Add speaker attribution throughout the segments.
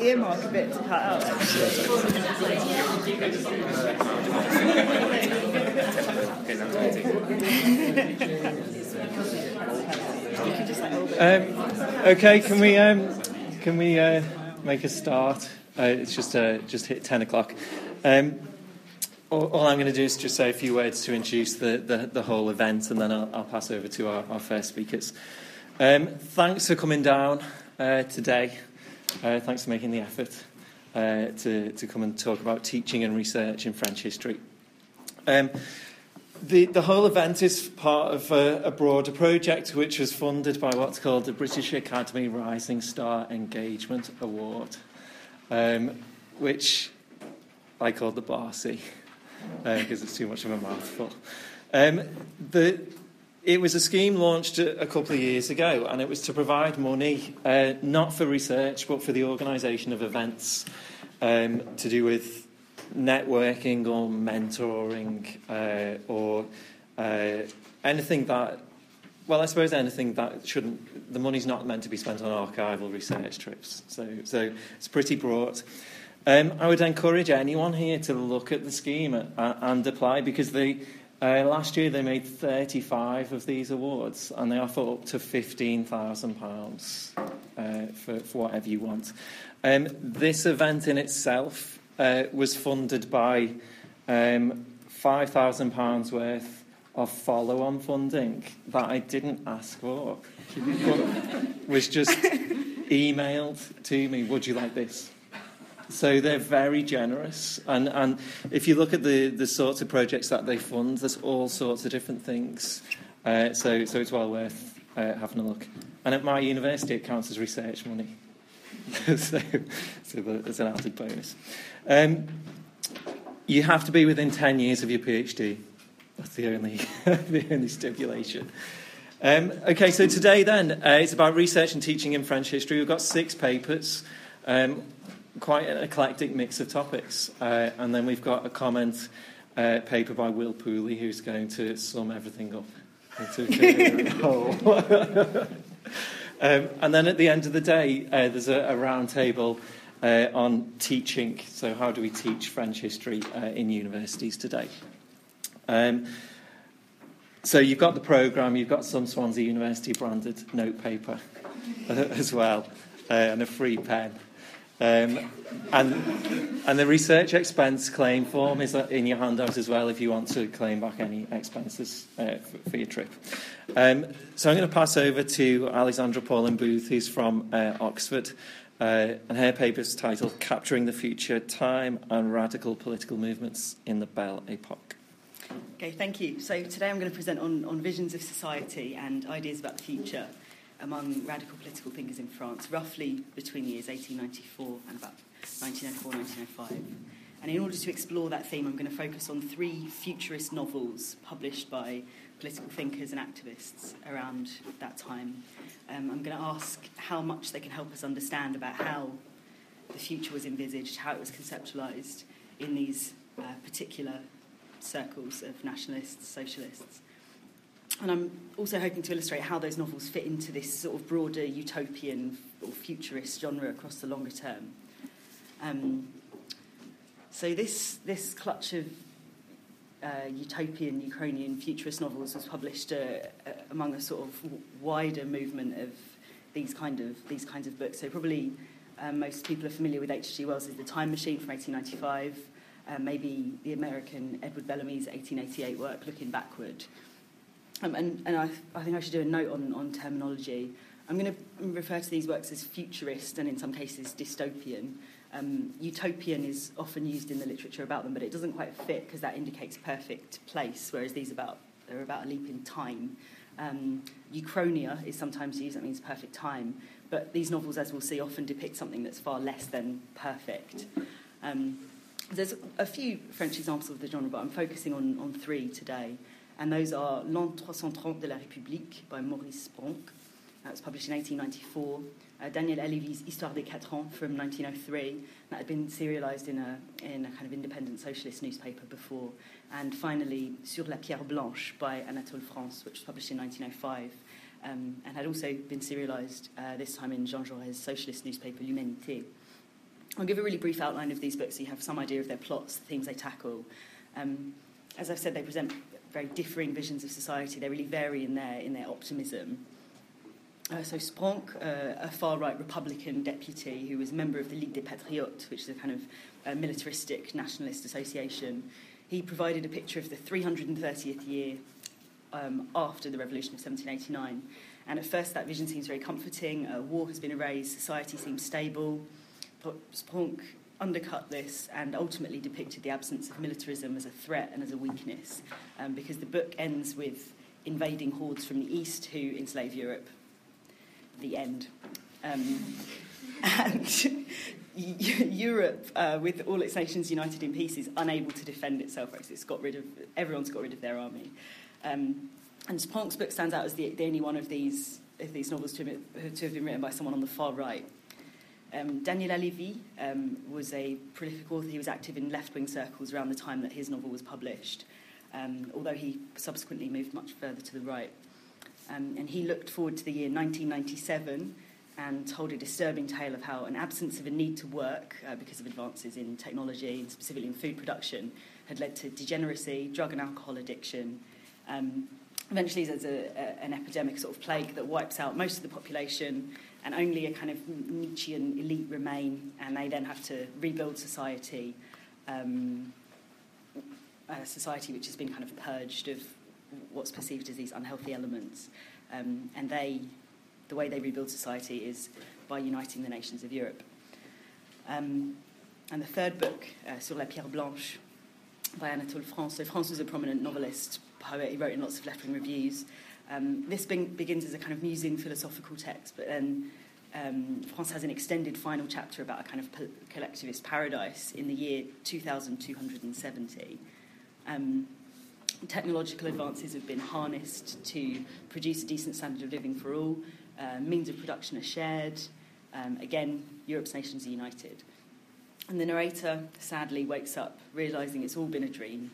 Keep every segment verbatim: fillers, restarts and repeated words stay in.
Speaker 1: earmark a bit to cut out.
Speaker 2: um, okay, can we um, can we uh, make a start? Uh, it's just uh, just hit ten o'clock. Um, all, all I'm going to do is just say a few words to introduce the, the, the whole event, and then I'll, I'll pass over to our, our first speakers. Um, thanks for coming down uh, today. Uh, thanks for making the effort uh, to, to come and talk about teaching and research in French history. Um, the, the whole event is part of a, a broader project which was funded by what's called the British Academy Rising Star Engagement Award, um, which I call the B A R C because uh, it's too much of a mouthful. Um, the It was a scheme launched a, a couple of years ago, and it was to provide money, uh, not for research, but for the organisation of events um, to do with networking or mentoring uh, or uh, anything that, well, I suppose anything that shouldn't, the money's not meant to be spent on archival research trips. So, so it's pretty broad. Um, I would encourage anyone here to look at the scheme and, and apply, because they... Uh, last year they made thirty-five of these awards, and they offer up to fifteen thousand pounds uh, for, for whatever you want. Um, this event in itself uh, was funded by um, five thousand pounds worth of follow-on funding that I didn't ask for, but was just emailed to me. Would you like this? So they're very generous, and, and if you look at the, the sorts of projects that they fund, there's all sorts of different things. Uh, so so it's well worth uh, having a look. And at my university, it counts as research money. so so it's an added bonus. Um, you have to be within ten years of your PhD. That's the only the only stipulation. Um, okay, so today then, uh, it's about research and teaching in French history. We've got six papers. Um, Quite an eclectic mix of topics. Uh, and then we've got a comment uh, paper by Will Pooley, who's going to sum everything up into a whole. um, and then at the end of the day, uh, there's a, a round table uh, on teaching. So how do we teach French history uh, in universities today? Um, so you've got the programme, you've got some Swansea University branded note paper uh, as well, uh, and a free pen. Um, and and the research expense claim form is in your handout as well if you want to claim back any expenses uh, for, for your trip. Um, so I'm going to pass over to Alexandra Pauline Booth, who's from uh, Oxford, uh, and her paper is titled Capturing the Future, Time and Radical Political Movements in the Belle Epoque.
Speaker 1: Okay, thank you. So today I'm going to present on, on visions of society and ideas about the future among radical political thinkers in France, roughly between the years eighteen ninety-four and about nineteen oh four, nineteen oh five. And in order to explore that theme, I'm going to focus on three futurist novels published by political thinkers and activists around that time. Um, I'm going to ask how much they can help us understand about how the future was envisaged, how it was conceptualised in these uh, particular circles of nationalists, socialists. And I'm also hoping to illustrate how those novels fit into this sort of broader utopian or futurist genre across the longer term. Um, so this this clutch of uh, utopian, Uchronian, futurist novels was published uh, uh, among a sort of wider movement of these kind of these kinds of books. So probably um, most people are familiar with H G Wells' The Time Machine from eighteen ninety-five, uh, maybe the American Edward Bellamy's eighteen eighty-eight work, Looking Backward. Um, and and I, I think I should do a note on, on terminology. I'm going to refer to these works as futurist and in some cases dystopian. Um, utopian is often used in the literature about them, but it doesn't quite fit because that indicates perfect place, whereas these about they're about a leap in time. Um, Uchronia is sometimes used, that means perfect time, but these novels, as we'll see, often depict something that's far less than perfect. Um, there's a few French examples of the genre, but I'm focusing on, on three today. And those are L'An three cent trente de la République by Maurice Bronck. That was published in eighteen ninety-four. Uh, Daniel Halévy's Histoire des Quatre Ans from nineteen oh three. That had been serialised in a, in a kind of independent socialist newspaper before. And finally, Sur la Pierre Blanche by Anatole France, which was published in nineteen oh five. Um, and had also been serialised uh, this time in Jean Jaurès' socialist newspaper L'Humanité. I'll give a really brief outline of these books so you have some idea of their plots, the themes they tackle. Um, as I've said, they present very differing visions of society. They really vary in their in their optimism. Uh, so Spronck, uh, a far-right Republican deputy who was a member of the Ligue des Patriotes, which is a kind of uh, militaristic nationalist association, he provided a picture of the three hundred thirtieth year um, after the revolution of seventeen eighty-nine. And at first that vision seems very comforting. Uh, war has been erased, society seems stable. Spronck undercut this and ultimately depicted the absence of militarism as a threat and as a weakness, um, because the book ends with invading hordes from the east who enslave Europe. The end. Um, and Europe, uh, with all its nations united in peace, is unable to defend itself. Right? It's got rid of everyone's got rid of their army. Um, and Spronck's book stands out as the, the only one of these of these novels to have, to have been written by someone on the far right. Um, Daniel Halévy um, was a prolific author. He was active in left-wing circles around the time that his novel was published, um, although he subsequently moved much further to the right. Um, and he looked forward to the year nineteen ninety-seven and told a disturbing tale of how an absence of a need to work uh, because of advances in technology, and specifically in food production, had led to degeneracy, drug and alcohol addiction. Um, eventually there's a, a, an epidemic, sort of plague, that wipes out most of the population, and only a kind of Nietzschean elite remain, and they then have to rebuild society, um, a society which has been kind of purged of what's perceived as these unhealthy elements. Um, and they, the way they rebuild society is by uniting the nations of Europe. Um, and the third book, uh, Sur la Pierre Blanche, by Anatole France. So France was a prominent novelist, poet. He wrote in lots of left-wing reviews. Um, this be- begins as a kind of musing philosophical text, but then um, France has an extended final chapter about a kind of po- collectivist paradise in the year two thousand two hundred seventy. Um, technological advances have been harnessed to produce a decent standard of living for all. Uh, means of production are shared. Um, again, Europe's nations are united. And the narrator, sadly, wakes up realising it's all been a dream.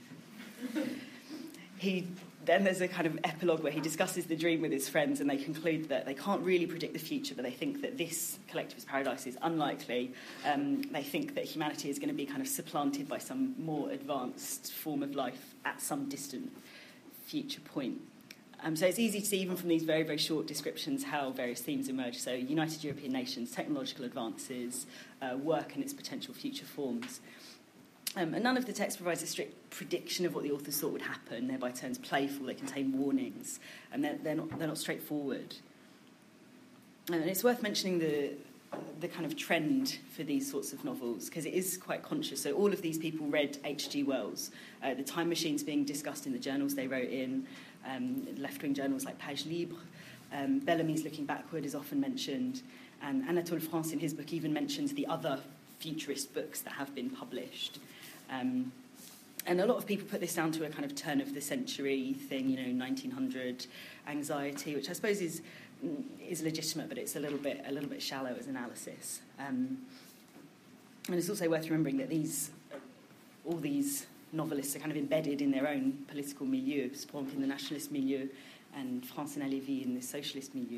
Speaker 1: He then there's a kind of epilogue where he discusses the dream with his friends, and they conclude that they can't really predict the future, but they think that this collectivist paradise is unlikely. Um, they think that humanity is going to be kind of supplanted by some more advanced form of life at some distant future point. Um, so it's easy to see, even from these very, very short descriptions, how various themes emerge. So united European nations, technological advances, uh, work and its potential future forms. Um, and none of the text provides a strict prediction of what the authors thought would happen. They're by turns playful, they contain warnings, and they're, they're, not, they're not straightforward. And it's worth mentioning the the kind of trend for these sorts of novels, because it is quite conscious. So all of these people read H G Wells. Uh, the time machines being discussed in the journals they wrote in, um, left-wing journals like Page Libre. Um, Bellamy's Looking Backward is often mentioned, and Anatole France in his book even mentions the other futurist books that have been published. Um, and a lot of people put this down to a kind of turn of the century thing, you know, nineteen hundred anxiety, which I suppose is is legitimate, but it's a little bit a little bit shallow as analysis. Um, and it's also worth remembering that these all these novelists are kind of embedded in their own political milieu, Spronck in the nationalist milieu, and France and Halévy in the socialist milieu.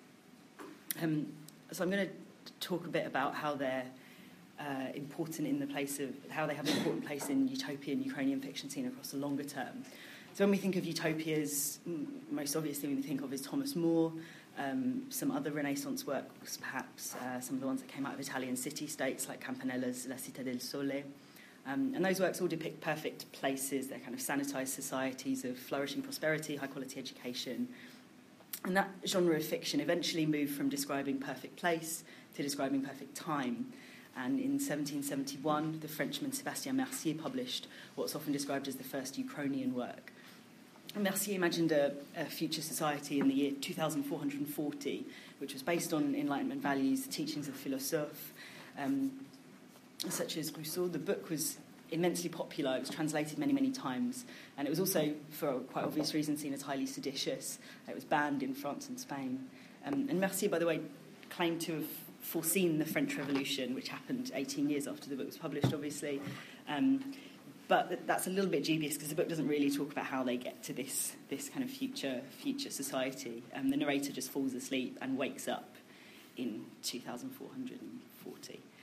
Speaker 1: Um, so I'm going to talk a bit about how they're Uh, important in the place of how they have an important place in utopian Ukrainian fiction scene across the longer term. So when we think of utopias, most obviously we think of is Thomas More, um, some other Renaissance works, perhaps uh, some of the ones that came out of Italian city-states like Campanella's La Città del Sole. Um, and those works all depict perfect places. They're kind of sanitised societies of flourishing prosperity, high-quality education. And that genre of fiction eventually moved from describing perfect place to describing perfect time. And in seventeen seventy-one, the Frenchman Sébastien Mercier published what's often described as the first Uchronian work. And Mercier imagined a, a future society in the year two thousand four hundred forty, which was based on Enlightenment values, the teachings of philosophes, um, such as Rousseau. The book was immensely popular. It was translated many, many times. And it was also, for quite obvious reasons, seen as highly seditious. It was banned in France and Spain. Um, and Mercier, by the way, claimed to have foreseen the French Revolution, which happened eighteen years after the book was published, obviously. Um, but that's a little bit dubious because the book doesn't really talk about how they get to this this kind of future future society. Um, the narrator just falls asleep and wakes up in two thousand four hundred forty.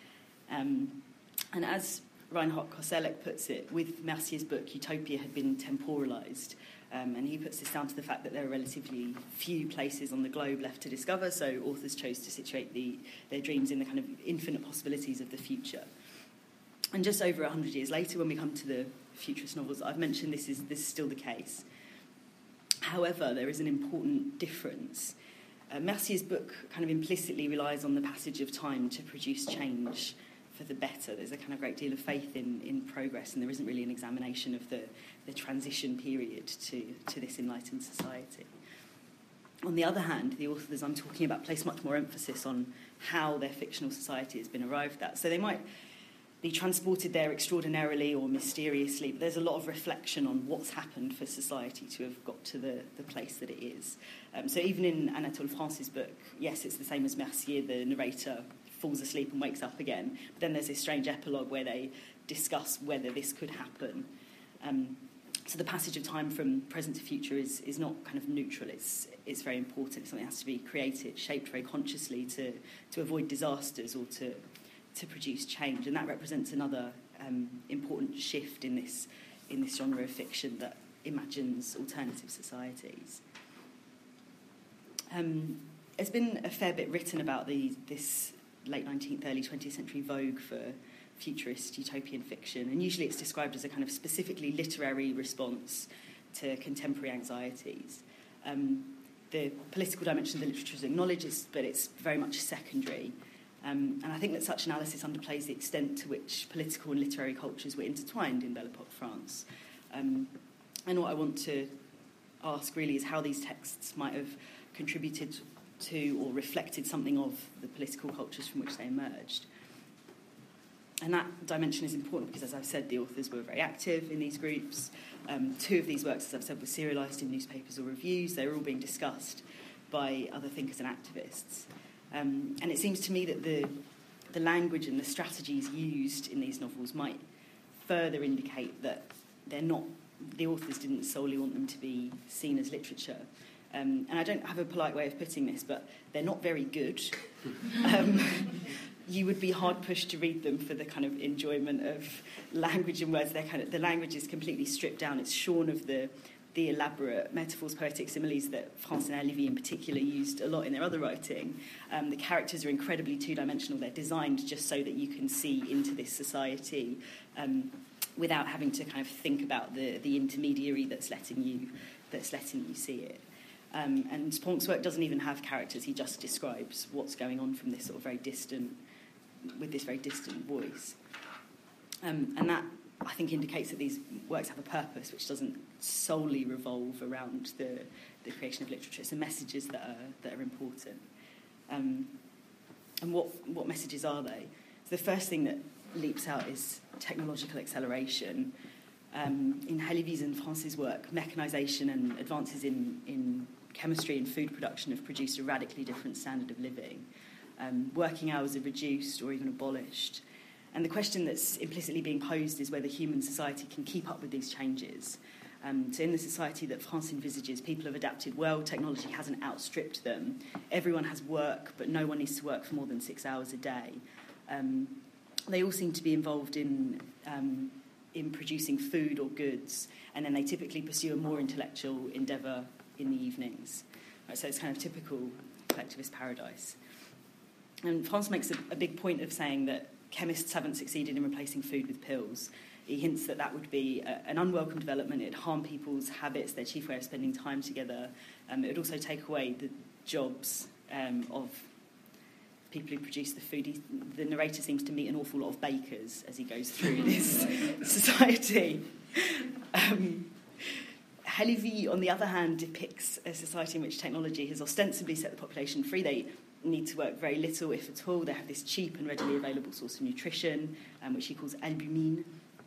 Speaker 1: Um, and as Reinhard Koselleck puts it, with Mercier's book, utopia had been temporalised. Um, and he puts this down to the fact that there are relatively few places on the globe left to discover, so authors chose to situate the, their dreams in the kind of infinite possibilities of the future. And just over one hundred years later, when we come to the futurist novels I've mentioned, this is, this is still the case. However, there is an important difference. Uh, Mercier's book kind of implicitly relies on the passage of time to produce change for the better. There's a kind of great deal of faith in, in progress, and there isn't really an examination of the, the transition period to, to this enlightened society. On the other hand, the authors I'm talking about place much more emphasis on how their fictional society has been arrived at. So they might be transported there extraordinarily or mysteriously, but there's a lot of reflection on what's happened for society to have got to the, the place that it is. Um, so even in Anatole France's book, yes, it's the same as Mercier, the narrator falls asleep and wakes up again, but then there's this strange epilogue where they discuss whether this could happen. Um, so the passage of time from present to future is, is not kind of neutral, it's, it's very important. It's something that has to be created, shaped very consciously to, to avoid disasters or to to produce change, and that represents another um, important shift in this in this genre of fiction that imagines alternative societies. Um, there's been a fair bit written about the this late nineteenth, early twentieth century vogue for futurist utopian fiction, and usually it's described as a kind of specifically literary response to contemporary anxieties. Um, the political dimension of the literature is acknowledged, but it's very much secondary. Um, and I think that such analysis underplays the extent to which political and literary cultures were intertwined in Belle Epoque France. Um, and what I want to ask really is how these texts might have contributed to or reflected something of the political cultures from which they emerged. And that dimension is important because, as I've said, the authors were very active in these groups. Um, two of these works, as I've said, were serialised in newspapers or reviews. They were all being discussed by other thinkers and activists. Um, and it seems to me that the the language and the strategies used in these novels might further indicate that they're not, the authors didn't solely want them to be seen as literature. Um, and I don't have a polite way of putting this, but they're not very good. Um, you would be hard-pushed to read them for the kind of enjoyment of language and words. They're kind of, the language is completely stripped down. It's shorn of the the elaborate metaphors, poetic similes that Francine Halévy in particular used a lot in their other writing. Um, the characters are incredibly two-dimensional. They're designed just so that you can see into this society um, without having to kind of think about the, the intermediary that's letting you that's letting you see it. Um, and Ponck's work doesn't even have characters. He just describes what's going on from this sort of very distant, with this very distant voice. Um, and that, I think, indicates that these works have a purpose which doesn't solely revolve around the, the creation of literature. It's the messages that are that are important. Um, and what what messages are they? So the first thing that leaps out is technological acceleration. Um, in Halévy's and France's work, mechanisation and advances in, in chemistry and food production have produced a radically different standard of living. Um, working hours are reduced or even abolished. And the question that's implicitly being posed is whether human society can keep up with these changes. Um, so in the society that France envisages, people have adapted well, technology hasn't outstripped them. Everyone has work, but no one needs to work for more than six hours a day. Um, they all seem to be involved in, um, in producing food or goods, and then they typically pursue a more intellectual endeavour in the evenings. Right, so it's kind of typical collectivist paradise. And France makes a, a big point of saying that chemists haven't succeeded in replacing food with pills. He hints that that would be a, an unwelcome development. It'd harm people's habits, their chief way of spending time together. Um, it would also take away the jobs um, of people who produce the food. He, the narrator seems to meet an awful lot of bakers as he goes through this society. Um, Halévy, on the other hand, depicts a society in which technology has ostensibly set the population free. They need to work very little, if at all. They have this cheap and readily available source of nutrition, um, which he calls albumine.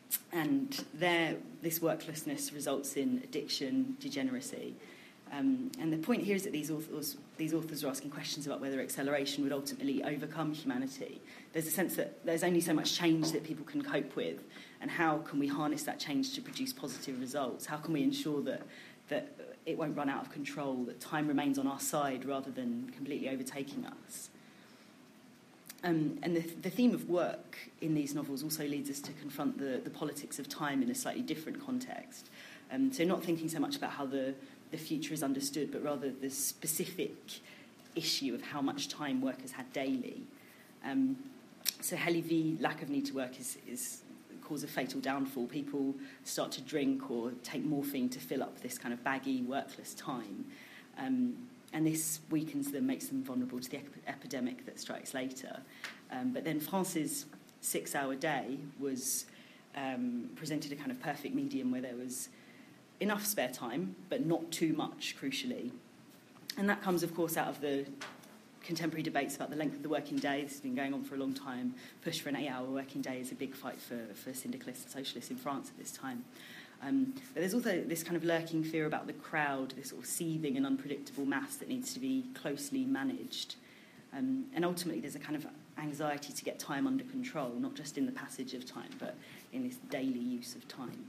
Speaker 1: And there, this worklessness results in addiction, degeneracy. Um, and the point here is that these authors, these authors are asking questions about whether acceleration would ultimately overcome humanity. There's a sense that there's only so much change that people can cope with, and how can we harness that change to produce positive results? How can we ensure that that it won't run out of control, that time remains on our side rather than completely overtaking us? Um, and the, the theme of work in these novels also leads us to confront the, the politics of time in a slightly different context. Um, so not thinking so much about how the, the future is understood, but rather the specific issue of how much time workers had daily. Um, so Halévy, lack of need to work, is, is cause a fatal downfall. People start to drink or take morphine to fill up this kind of baggy, workless time. Um, and this weakens them, makes them vulnerable to the ep- epidemic that strikes later. Um, but then France's six-hour day was um, presented a kind of perfect medium where there was enough spare time, but not too much, crucially. And that comes, of course, out of the contemporary debates about the length of the working day. This has been going on for a long time. Push for an eight-hour working day is a big fight for, for syndicalists and socialists in France at this time. Um, but there's also this kind of lurking fear about the crowd, this sort of seething and unpredictable mass that needs to be closely managed. Um, and ultimately there's a kind of anxiety to get time under control, not just in the passage of time, but in this daily use of time.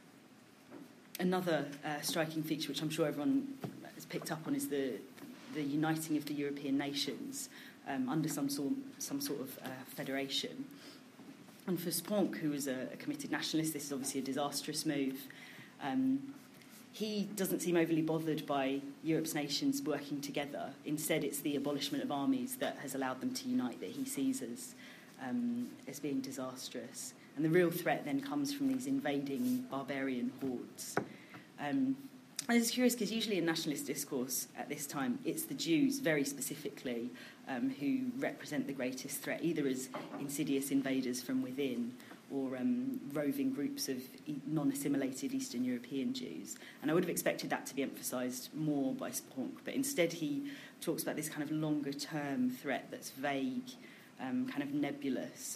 Speaker 1: Another uh, striking feature, which I'm sure everyone has picked up on, is the the uniting of the European nations um, under some sort some sort of uh, federation. And for Spronck, who was a, a committed nationalist, this is obviously a disastrous move. Um, he doesn't seem overly bothered by Europe's nations working together. Instead, it's the abolishment of armies that has allowed them to unite that he sees as um, as being disastrous. And the real threat then comes from these invading barbarian hordes. Um, and it's curious because usually in nationalist discourse at this time, it's the Jews very specifically um, who represent the greatest threat, either as insidious invaders from within or um, roving groups of non-assimilated Eastern European Jews. And I would have expected that to be emphasised more by Spronck, but instead he talks about this kind of longer-term threat that's vague, um, kind of nebulous.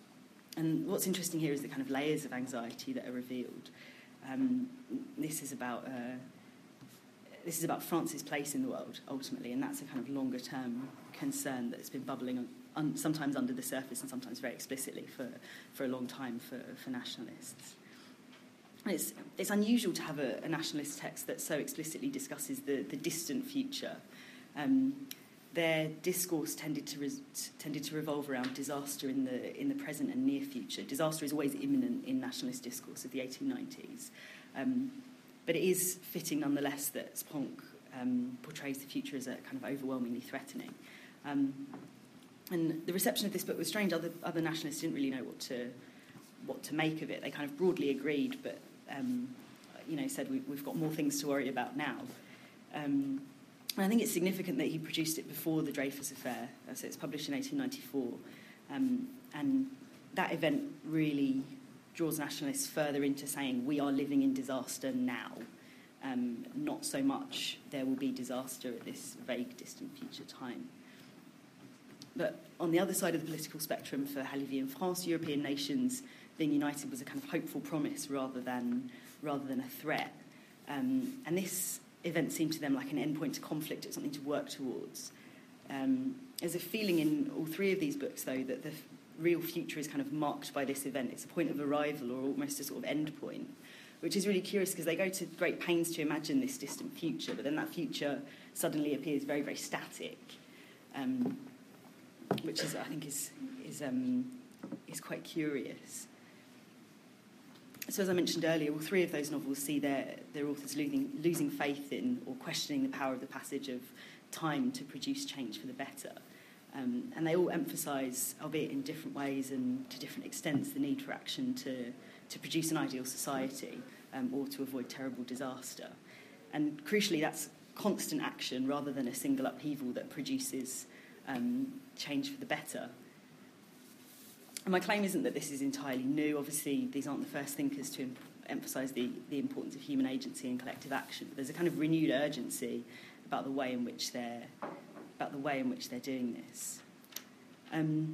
Speaker 1: And what's interesting here is the kind of layers of anxiety that are revealed. Um, this is about uh, this is about France's place in the world, ultimately, and that's a kind of longer-term concern that's been bubbling on, un, sometimes under the surface and sometimes very explicitly for, for a long time for, for nationalists. And it's, it's unusual to have a, a nationalist text that so explicitly discusses the, the distant future. Um, Their discourse tended to res- tended to revolve around disaster in the in the present and near future. Disaster is always imminent in nationalist discourse of the eighteen nineties, um, but it is fitting nonetheless that Spronck um, portrays the future as a kind of overwhelmingly threatening. Um, and the reception of this book was strange. Other other nationalists didn't really know what to what to make of it. They kind of broadly agreed, but um, you know said we, we've got more things to worry about now. Um, And I think it's significant that he produced it before the Dreyfus Affair. So it's published in eighteen ninety-four. Um, and that event really draws nationalists further into saying we are living in disaster now. Um, not so much there will be disaster at this vague, distant future time. But on the other side of the political spectrum for Halévy in France, European nations being united was a kind of hopeful promise rather than, rather than a threat. Um, and this event seemed to them like an endpoint to conflict. It's something to work towards. Um, there's a feeling in all three of these books, though, that the f- real future is kind of marked by this event. It's a point of arrival or almost a sort of end point, which is really curious because they go to great pains to imagine this distant future, but then that future suddenly appears very, very static, um, which is, I think, is is um, is quite curious. So as I mentioned earlier, all three of those novels see their, their authors losing, losing faith in or questioning the power of the passage of time to produce change for the better. Um, and they all emphasise, albeit in different ways and to different extents, the need for action to, to produce an ideal society um, or to avoid terrible disaster. And crucially, that's constant action rather than a single upheaval that produces um, change for the better. And my claim isn't that this is entirely new. Obviously, these aren't the first thinkers to em- emphasise the, the importance of human agency and collective action. But there's a kind of renewed urgency about the way in which they're about the way in which they're doing this. Um,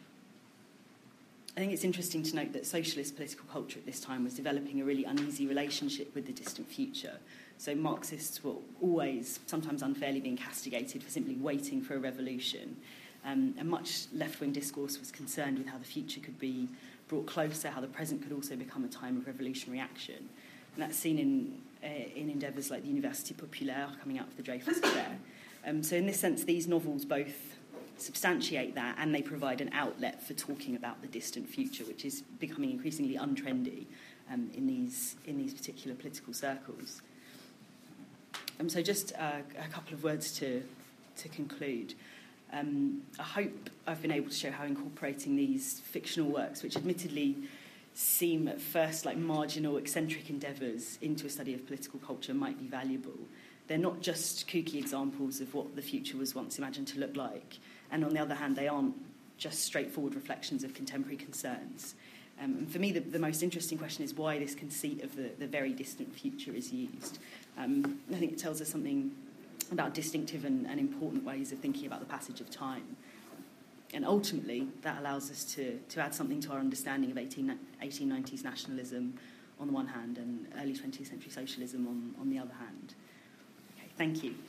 Speaker 1: I think it's interesting to note that socialist political culture at this time was developing a really uneasy relationship with the distant future. So Marxists were always, sometimes unfairly, being castigated for simply waiting for a revolution. Um, and much left-wing discourse was concerned with how the future could be brought closer, how the present could also become a time of revolutionary action. And that's seen in uh, in endeavours like the Université Populaire coming out of the Dreyfus Affair. Um, so in this sense, these novels both substantiate that, and they provide an outlet for talking about the distant future, which is becoming increasingly untrendy um, in these in these particular political circles. Um, so just uh, a couple of words to to conclude. Um, I hope I've been able to show how incorporating these fictional works, which admittedly seem at first like marginal, eccentric endeavours into a study of political culture, might be valuable. They're not just kooky examples of what the future was once imagined to look like, and on the other hand, they aren't just straightforward reflections of contemporary concerns. Um, and for me, the, the most interesting question is why this conceit of the, the very distant future is used. Um, I think it tells us something about distinctive and, and important ways of thinking about the passage of time. And ultimately, that allows us to, to add something to our understanding of eighteen nineties nationalism on the one hand and early twentieth century socialism on, on the other hand. Okay, thank you.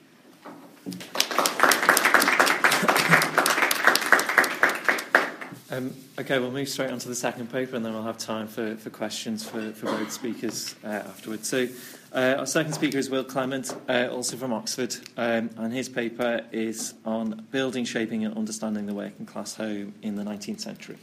Speaker 2: Um, okay, we'll move straight on to the second paper, and then we'll have time for, for questions for, for both speakers uh, afterwards. So uh, our second speaker is Will Clement, uh, also from Oxford, um, and his paper is on building, shaping and understanding the working class home in the nineteenth century.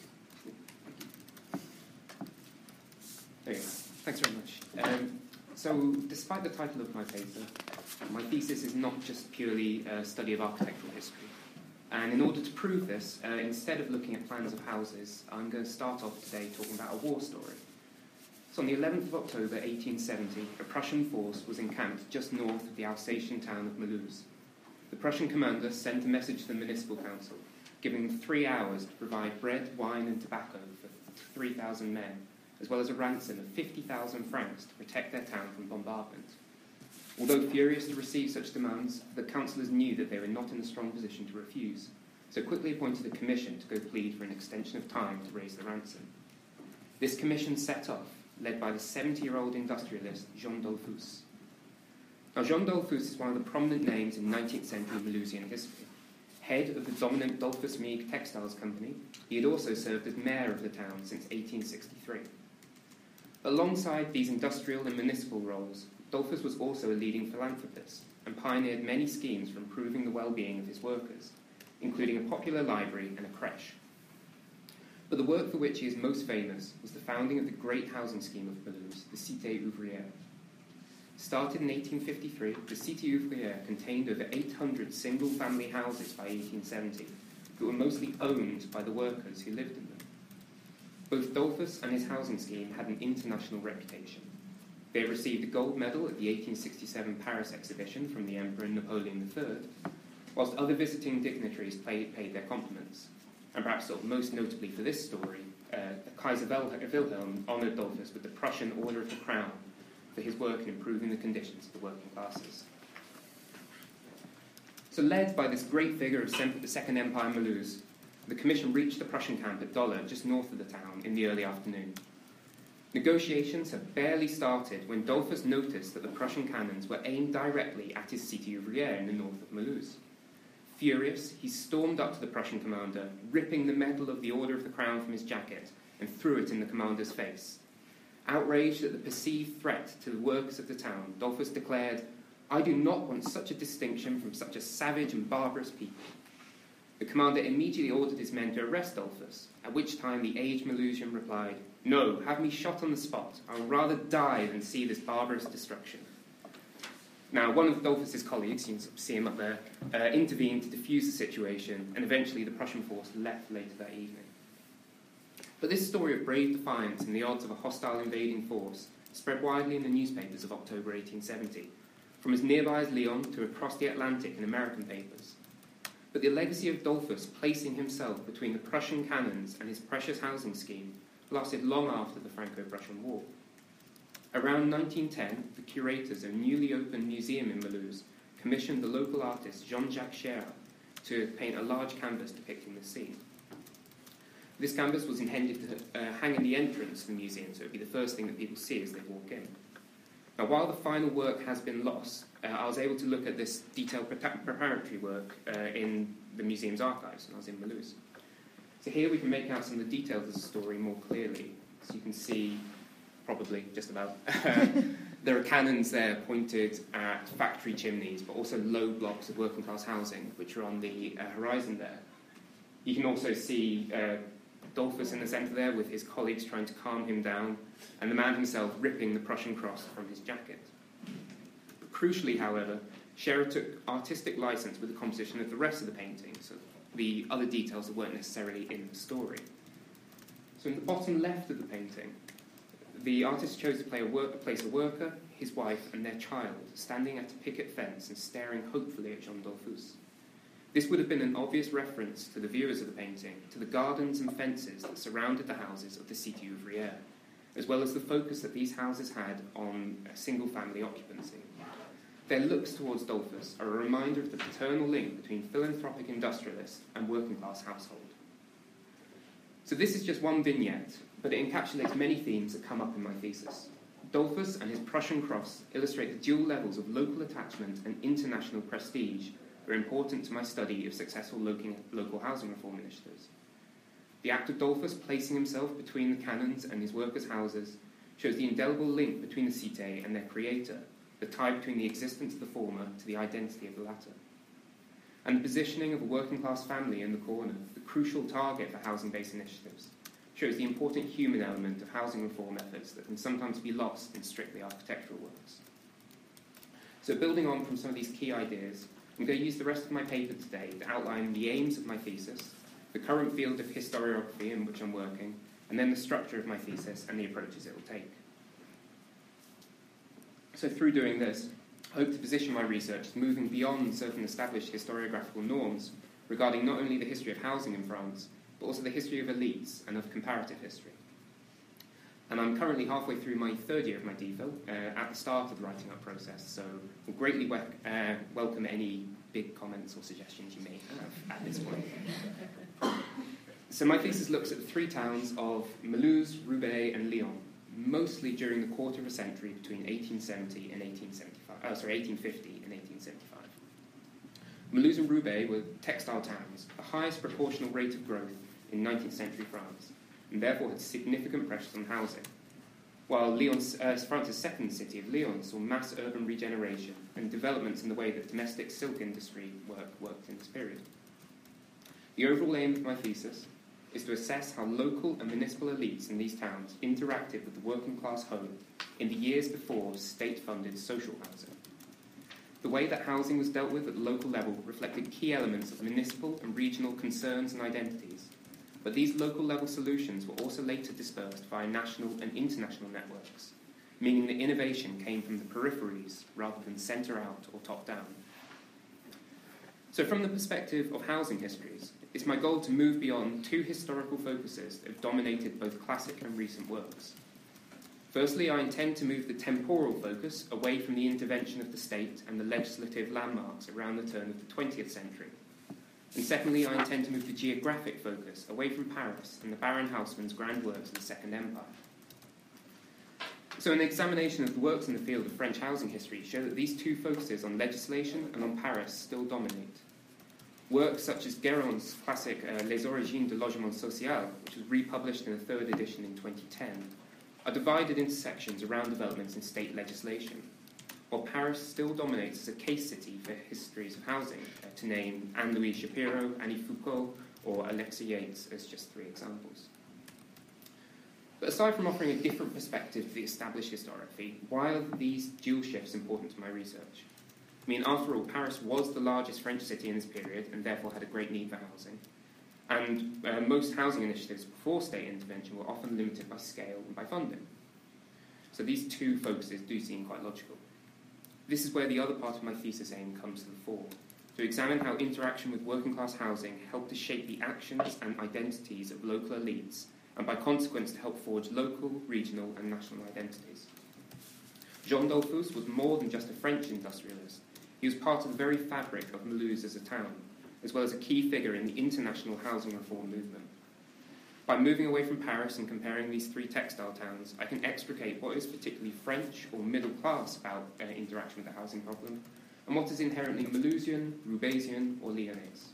Speaker 3: There you go. Thanks very much. Um, so despite the title of my paper, my thesis is not just purely a study of architectural history. And in order to prove this, uh, instead of looking at plans of houses, I'm going to start off today talking about a war story. So on the eleventh of October eighteen seventy, a Prussian force was encamped just north of the Alsatian town of Mulhouse. The Prussian commander sent a message to the municipal council, giving them three hours to provide bread, wine and tobacco for three thousand men, as well as a ransom of fifty thousand francs to protect their town from bombardment. Although furious to receive such demands, the councillors knew that they were not in a strong position to refuse, so quickly appointed a commission to go plead for an extension of time to raise the ransom. This commission set off, led by the seventy-year-old industrialist Jean Dollfus. Now, Jean Dollfus is one of the prominent names in nineteenth century Mulhousian history. Head of the dominant Dollfus Mead Textiles Company, he had also served as mayor of the town since eighteen sixty-three. Alongside these industrial and municipal roles, Dollfus was also a leading philanthropist and pioneered many schemes for improving the well-being of his workers, including a popular library and a crèche. But the work for which he is most famous was the founding of the great housing scheme of Mulhouse, the Cité Ouvrière. Started in eighteen fifty-three, the Cité Ouvrière contained over eight hundred single-family houses by eighteen seventy, that were mostly owned by the workers who lived in them. Both Dollfus and his housing scheme had an international reputation. They received a gold medal at the eighteen sixty-seven Paris exhibition from the Emperor Napoleon the Third, whilst other visiting dignitaries paid, paid their compliments. And perhaps sort of most notably for this story, uh, Kaiser Wilhelm honoured Dollfus with the Prussian Order of the Crown for his work in improving the conditions of the working classes. So led by this great figure of the Second Empire Mulhouse, the commission reached the Prussian camp at Dolle, just north of the town, in the early afternoon. Negotiations had barely started when Dollfus noticed that the Prussian cannons were aimed directly at his Cité Ouvrière in the north of Mulhouse. Furious, he stormed up to the Prussian commander, ripping the medal of the Order of the Crown from his jacket, and threw it in the commander's face. Outraged at the perceived threat to the workers of the town, Dollfus declared, "I do not want such a distinction from such a savage and barbarous people." The commander immediately ordered his men to arrest Dollfus, at which time the aged Mulhousian replied, "No, have me shot on the spot. I will rather die than see this barbarous destruction." Now, one of Dollfus's colleagues, you can see him up there, uh, intervened to defuse the situation, and eventually the Prussian force left later that evening. But this story of brave defiance and the odds of a hostile invading force spread widely in the newspapers of October eighteen seventy, from as nearby as Lyon to across the Atlantic in American papers. But the legacy of Dollfus placing himself between the Prussian cannons and his precious housing scheme lasted long after the Franco-Prussian War. Around nineteen ten, the curators of a newly opened museum in Mulhouse commissioned the local artist Jean-Jacques Chéral to paint a large canvas depicting the scene. This canvas was intended to uh, hang in the entrance to the museum, so it would be the first thing that people see as they walk in. Now, while the final work has been lost, uh, I was able to look at this detailed pre- preparatory work uh, in the museum's archives when I was in Mulhouse. So here we can make out some of the details of the story more clearly. So you can see, probably just about, uh, there are cannons there pointed at factory chimneys, but also low blocks of working class housing, which are on the uh, horizon there. You can also see uh, Dollfuss in the centre there with his colleagues trying to calm him down, and the man himself ripping the Prussian cross from his jacket. But crucially, however, Scherer took artistic license with the composition of the rest of the painting, so the other details that weren't necessarily in the story. So in the bottom left of the painting, the artist chose to play a work, place a worker, his wife, and their child standing at a picket fence and staring hopefully at Jean Dollfuss. This would have been an obvious reference to the viewers of the painting to the gardens and fences that surrounded the houses of the Cité Ouvrière, as well as the focus that these houses had on a single-family occupancy. Their looks towards Dollfuss are a reminder of the paternal link between philanthropic industrialist and working-class household. So this is just one vignette, but it encapsulates many themes that come up in my thesis. Dollfuss and his Prussian cross illustrate the dual levels of local attachment and international prestige that are important to my study of successful local, local housing reform initiatives. The act of Dollfuss placing himself between the canons and his workers' houses shows the indelible link between the Cité and their creator, the tie between the existence of the former to the identity of the latter. And the positioning of a working-class family in the corner, the crucial target for housing-based initiatives, shows the important human element of housing reform efforts that can sometimes be lost in strictly architectural works. So building on from some of these key ideas, I'm going to use the rest of my paper today to outline the aims of my thesis, the current field of historiography in which I'm working, and then the structure of my thesis and the approaches it will take. So through doing this, I hope to position my research as moving beyond certain established historiographical norms regarding not only the history of housing in France, but also the history of elites and of comparative history. And I'm currently halfway through my third year of my DPhil, uh, at the start of the writing up process, so will greatly we- uh, welcome any big comments or suggestions you may have at this point. So my thesis looks at the three towns of Mulhouse, Roubaix, and Lyon, mostly during the quarter of a century between eighteen seventy and eighteen seventy-five. Oh, sorry, eighteen fifty and eighteen seventy-five. Mulhouse and Roubaix were textile towns, the highest proportional rate of growth in nineteenth century France, and therefore had significant pressures on housing, while Lyon's, uh, France's second city of Lyon saw mass urban regeneration and developments in the way that domestic silk industry work worked in this period. The overall aim of my thesis is to assess how local and municipal elites in these towns interacted with the working class home in the years before state-funded social housing. The way that housing was dealt with at the local level reflected key elements of municipal and regional concerns and identities, but these local level solutions were also later dispersed via national and international networks, meaning that innovation came from the peripheries rather than centre out or top down. So from the perspective of housing histories, it's my goal to move beyond two historical focuses that have dominated both classic and recent works. Firstly, I intend to move the temporal focus away from the intervention of the state and the legislative landmarks around the turn of the twentieth century. And secondly, I intend to move the geographic focus away from Paris and the Baron Haussmann's grand works of the Second Empire. So an examination of the works in the field of French housing history show that these two focuses on legislation and on Paris still dominate. Works such as Guérin's classic uh, Les Origines du Logement Social, which was republished in a third edition in twenty ten, are divided into sections around developments in state legislation, while Paris still dominates as a case city for histories of housing, uh, to name Anne-Louise Shapiro, Annie Foucault, or Alexa Yates as just three examples. But aside from offering a different perspective to the established historiography, why are these dual shifts important to my research? I mean, after all, Paris was the largest French city in this period and therefore had a great need for housing. And uh, most housing initiatives before state intervention were often limited by scale and by funding. So these two focuses do seem quite logical. This is where the other part of my thesis aim comes to the fore, to examine how interaction with working class housing helped to shape the actions and identities of local elites, and by consequence to help forge local, regional and national identities. Jean Dollfuss was more than just a French industrialist. He was part of the very fabric of Mulhouse as a town, as well as a key figure in the international housing reform movement. By moving away from Paris and comparing these three textile towns, I can extricate what is particularly French or middle class about uh, interaction with the housing problem, and what is inherently Mulhousian, Roubaisian, or Lyonnese.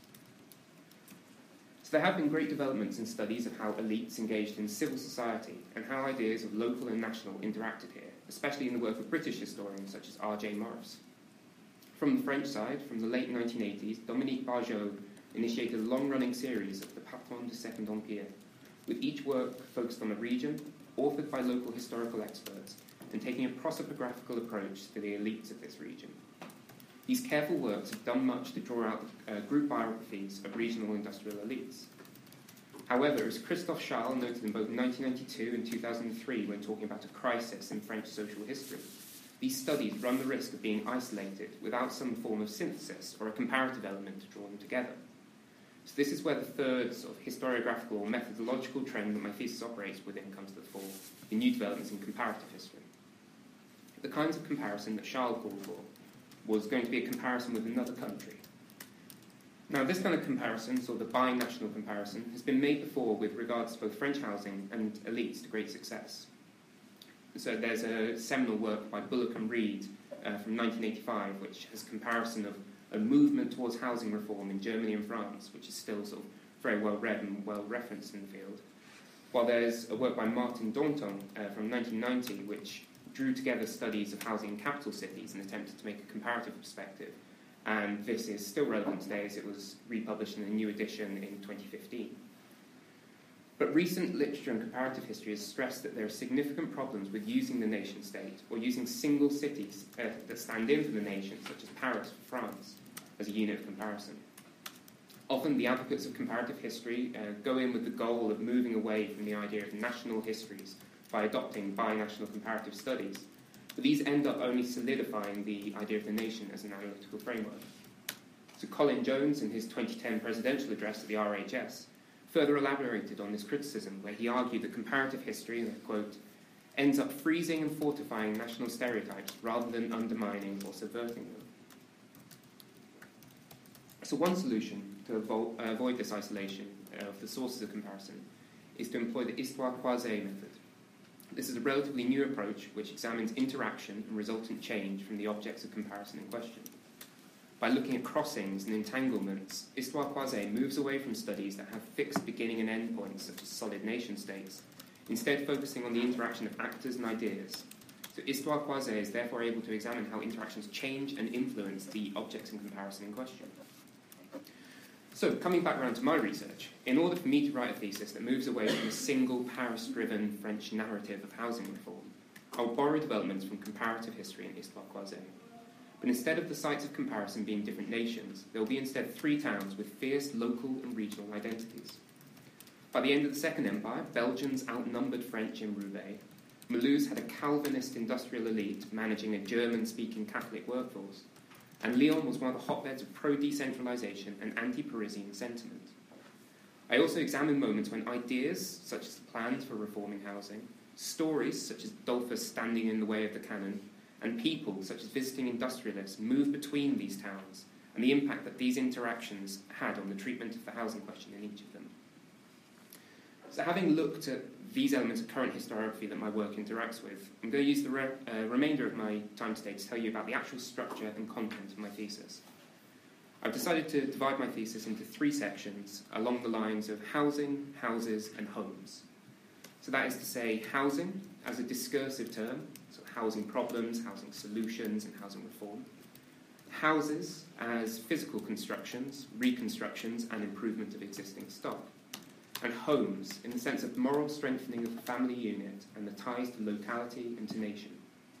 Speaker 3: So there have been great developments in studies of how elites engaged in civil society and how ideas of local and national interacted here, especially in the work of British historians such as R J Morris. From the French side, from the late nineteen eighties, Dominique Barjot initiated a long-running series of the Patron du Second Empire, with each work focused on a region, authored by local historical experts, and taking a prosopographical approach to the elites of this region. These careful works have done much to draw out uh, group biographies of regional industrial elites. However, as Christophe Charles noted in both nineteen ninety-two and two thousand three when talking about a crisis in French social history, these studies run the risk of being isolated without some form of synthesis or a comparative element to draw them together. So this is where the third sort of historiographical or methodological trend that my thesis operates within comes to the fore, the new developments in comparative history. The kinds of comparison that Charles called for was going to be a comparison with another country. Now, this kind of comparison, sort of the binational comparison, has been made before with regards to both French housing and elites to great success. So there's a seminal work by Bullock and Reed uh, from nineteen eighty-five, which has a comparison of a movement towards housing reform in Germany and France, which is still sort of very well read and well referenced in the field. While there's a work by Martin Danton uh, from nineteen ninety, which drew together studies of housing in capital cities and attempted to make a comparative perspective. And this is still relevant today as it was republished in a new edition in twenty fifteen. But recent literature and comparative history has stressed that there are significant problems with using the nation-state or using single cities uh, that stand in for the nation, such as Paris for France, as a unit of comparison. Often the advocates of comparative history uh, go in with the goal of moving away from the idea of national histories by adopting binational comparative studies, but these end up only solidifying the idea of the nation as an analytical framework. So Colin Jones, in his twenty ten presidential address to the R H S, further elaborated on this criticism, where he argued that comparative history, and I quote, ends up freezing and fortifying national stereotypes rather than undermining or subverting them. So one solution to avo- uh, avoid this isolation of the sources of comparison is to employ the histoire croisée method. This is a relatively new approach which examines interaction and resultant change from the objects of comparison in question. By looking at crossings and entanglements, histoire croisée moves away from studies that have fixed beginning and end points, such as solid nation-states, instead focusing on the interaction of actors and ideas. So histoire croisée is therefore able to examine how interactions change and influence the objects in comparison in question. So, coming back around to my research, in order for me to write a thesis that moves away from a single Paris-driven French narrative of housing reform, I'll borrow developments from comparative history and histoire croisée. But instead of the sites of comparison being different nations, there will be instead three towns with fierce local and regional identities. By the end of the Second Empire, Belgians outnumbered French in Roubaix. Mulhouse had a Calvinist industrial elite managing a German-speaking Catholic workforce. And Lyon was one of the hotbeds of pro-decentralisation and anti-Parisian sentiment. I also examined moments when ideas, such as plans for reforming housing, stories, such as Dollfuss standing in the way of the cannon, and people, such as visiting industrialists, moved between these towns, and the impact that these interactions had on the treatment of the housing question in each of them. So having looked at these elements of current historiography that my work interacts with, I'm going to use the re- uh, remainder of my time today to tell you about the actual structure and content of my thesis. I've decided to divide my thesis into three sections along the lines of housing, houses, and homes. So that is to say, housing as a discursive term, so housing problems, housing solutions, and housing reform. Houses as physical constructions, reconstructions, and improvement of existing stock. And homes in the sense of moral strengthening of the family unit and the ties to locality and to nation.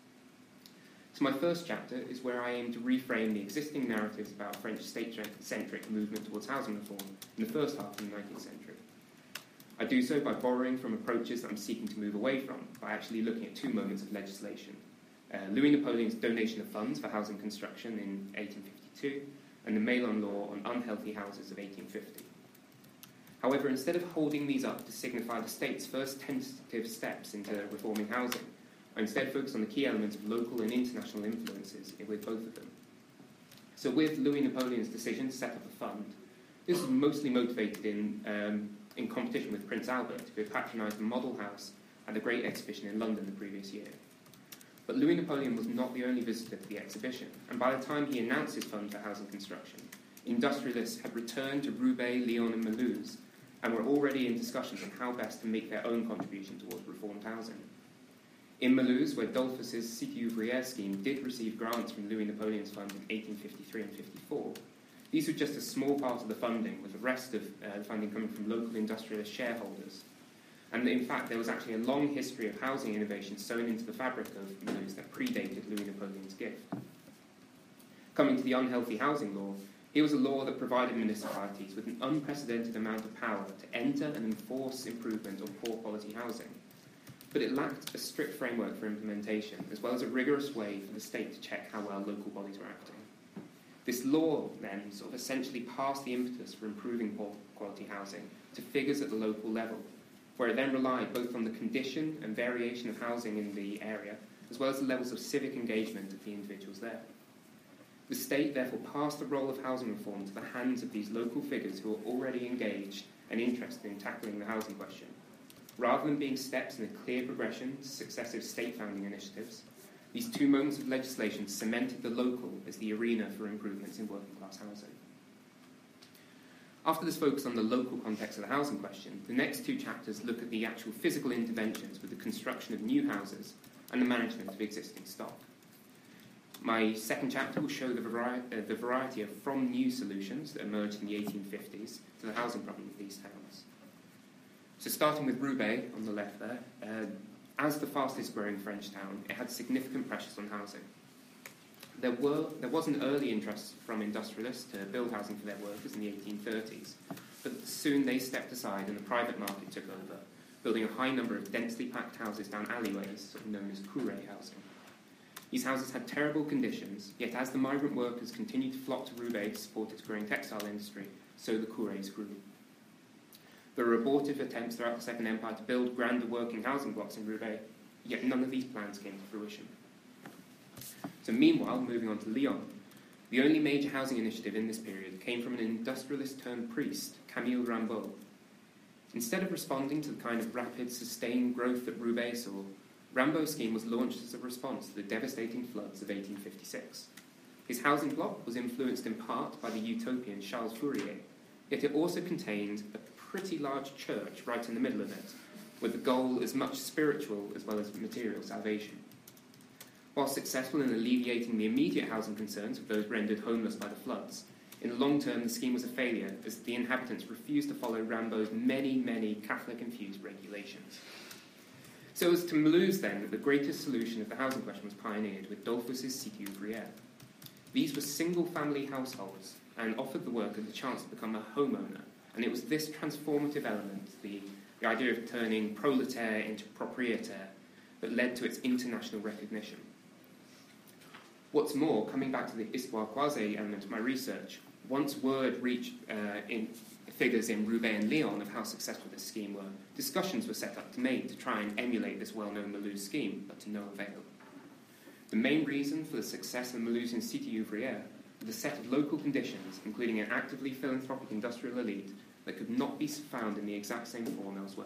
Speaker 3: So my first chapter is where I aim to reframe the existing narratives about French state-centric movement towards housing reform in the first half of the nineteenth century. I do so by borrowing from approaches that I'm seeking to move away from, by actually looking at two moments of legislation. Uh, Louis Napoleon's donation of funds for housing construction in eighteen fifty-two, and the Meilhan Law on unhealthy houses of eighteen fifty. However, instead of holding these up to signify the state's first tentative steps into reforming housing, I instead focus on the key elements of local and international influences with both of them. So with Louis Napoleon's decision to set up a fund, this was mostly motivated in, um, in competition with Prince Albert, who had patronised the model house at the Great Exhibition in London the previous year. But Louis Napoleon was not the only visitor to the exhibition, and by the time he announced his fund for housing construction, industrialists had returned to Roubaix, Lyon and Mulhouse, and were already in discussions on how best to make their own contribution towards reformed housing. In Mulhouse, where Dollfuss's Cité Ouvrière scheme did receive grants from Louis Napoleon's fund in eighteen fifty-three and fifty-four, These were just a small part of the funding, with the rest of uh, the funding coming from local industrialist shareholders. And in fact, there was actually a long history of housing innovation sewn into the fabric of Mulhouse that predated Louis Napoleon's gift. Coming to the unhealthy housing law, it was a law that provided municipalities with an unprecedented amount of power to enter and enforce improvement on poor quality housing. But it lacked a strict framework for implementation, as well as a rigorous way for the state to check how well local bodies were acting. This law then sort of essentially passed the impetus for improving poor quality housing to figures at the local level, where it then relied both on the condition and variation of housing in the area, as well as the levels of civic engagement of the individuals there. The state therefore passed the role of housing reform to the hands of these local figures who were already engaged and interested in tackling the housing question. Rather than being steps in a clear progression to successive state-founding initiatives, these two moments of legislation cemented the local as the arena for improvements in working-class housing. After this focus on the local context of the housing question, the next two chapters look at the actual physical interventions with the construction of new houses and the management of existing stock. My second chapter will show the, vari- uh, the variety of from-new solutions that emerged in the eighteen fifties to the housing problem of these towns. So starting with Roubaix on the left there, uh, as the fastest growing French town, it had significant pressures on housing. There, were, there was an early interest from industrialists to build housing for their workers in the eighteen thirties, but soon they stepped aside and the private market took over, building a high number of densely packed houses down alleyways, sort of known as courets housing. These houses had terrible conditions, yet as the migrant workers continued to flock to Roubaix to support its growing textile industry, so the courets grew. There were abortive attempts throughout the Second Empire to build grander working housing blocks in Roubaix, yet none of these plans came to fruition. So meanwhile, moving on to Lyon, the only major housing initiative in this period came from an industrialist-turned-priest, Camille Rambaud. Instead of responding to the kind of rapid, sustained growth that Roubaix saw, Rambaud's scheme was launched as a response to the devastating floods of eighteen fifty-six. His housing block was influenced in part by the utopian Charles Fourier, yet it also contained a pretty large church right in the middle of it, with the goal as much spiritual as well as material salvation. While successful in alleviating the immediate housing concerns of those rendered homeless by the floods, in the long term the scheme was a failure as the inhabitants refused to follow Rambaud's many, many Catholic-infused regulations. So it was to Mulhouse then that the greatest solution of the housing question was pioneered with Dollfuss's Cité Ouvrière. These were single-family households and offered the worker the chance to become a homeowner, and it was this transformative element, the, the idea of turning proletaire into propriétaire, that led to its international recognition. What's more, coming back to the histoire croisée element of my research, once word reached uh, in figures in Roubaix and Lyon of how successful this scheme were, discussions were set up to made to try and emulate this well-known Mulhouse scheme, but to no avail. The main reason for the success of Mulhouse's Cité Ouvrière were the set of local conditions, including an actively philanthropic industrial elite that could not be found in the exact same form elsewhere.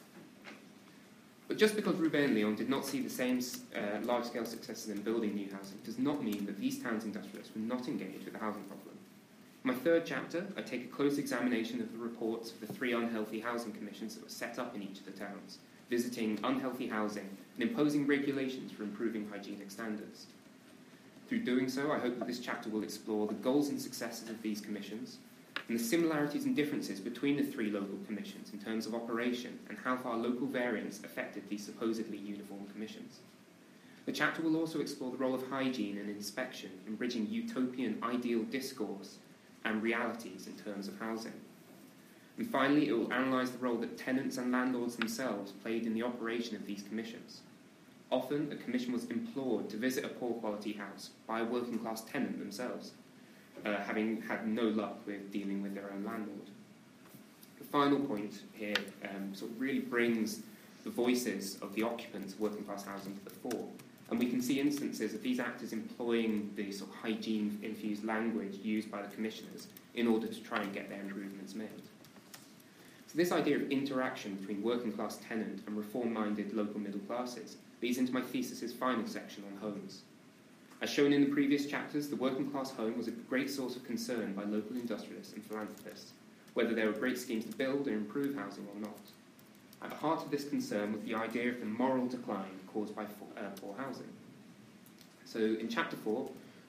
Speaker 3: But just because Roubaix and Lyon did not see the same uh, large-scale successes in building new housing does not mean that these towns' industrialists were not engaged with the housing problem. In my third chapter, I take a close examination of the reports of the three unhealthy housing commissions that were set up in each of the towns, visiting unhealthy housing and imposing regulations for improving hygienic standards. Through doing so, I hope that this chapter will explore the goals and successes of these commissions and the similarities and differences between the three local commissions in terms of operation and how far local variance affected these supposedly uniform commissions. The chapter will also explore the role of hygiene and inspection in bridging utopian ideal discourse and realities in terms of housing. And finally, it will analyse the role that tenants and landlords themselves played in the operation of these commissions. Often, a commission was implored to visit a poor quality house by a working class tenant themselves, uh, having had no luck with dealing with their own landlord. The final point here um, sort of really brings the voices of the occupants of working class housing to the fore. And we can see instances of these actors employing the sort of hygiene-infused language used by the commissioners in order to try and get their improvements made. So this idea of interaction between working-class tenant and reform-minded local middle classes leads into my thesis's final section on homes. As shown in the previous chapters, the working-class home was a great source of concern by local industrialists and philanthropists, whether there were great schemes to build and improve housing or not. At the heart of this concern was the idea of the moral decline caused by uh, poor housing. So in chapter four,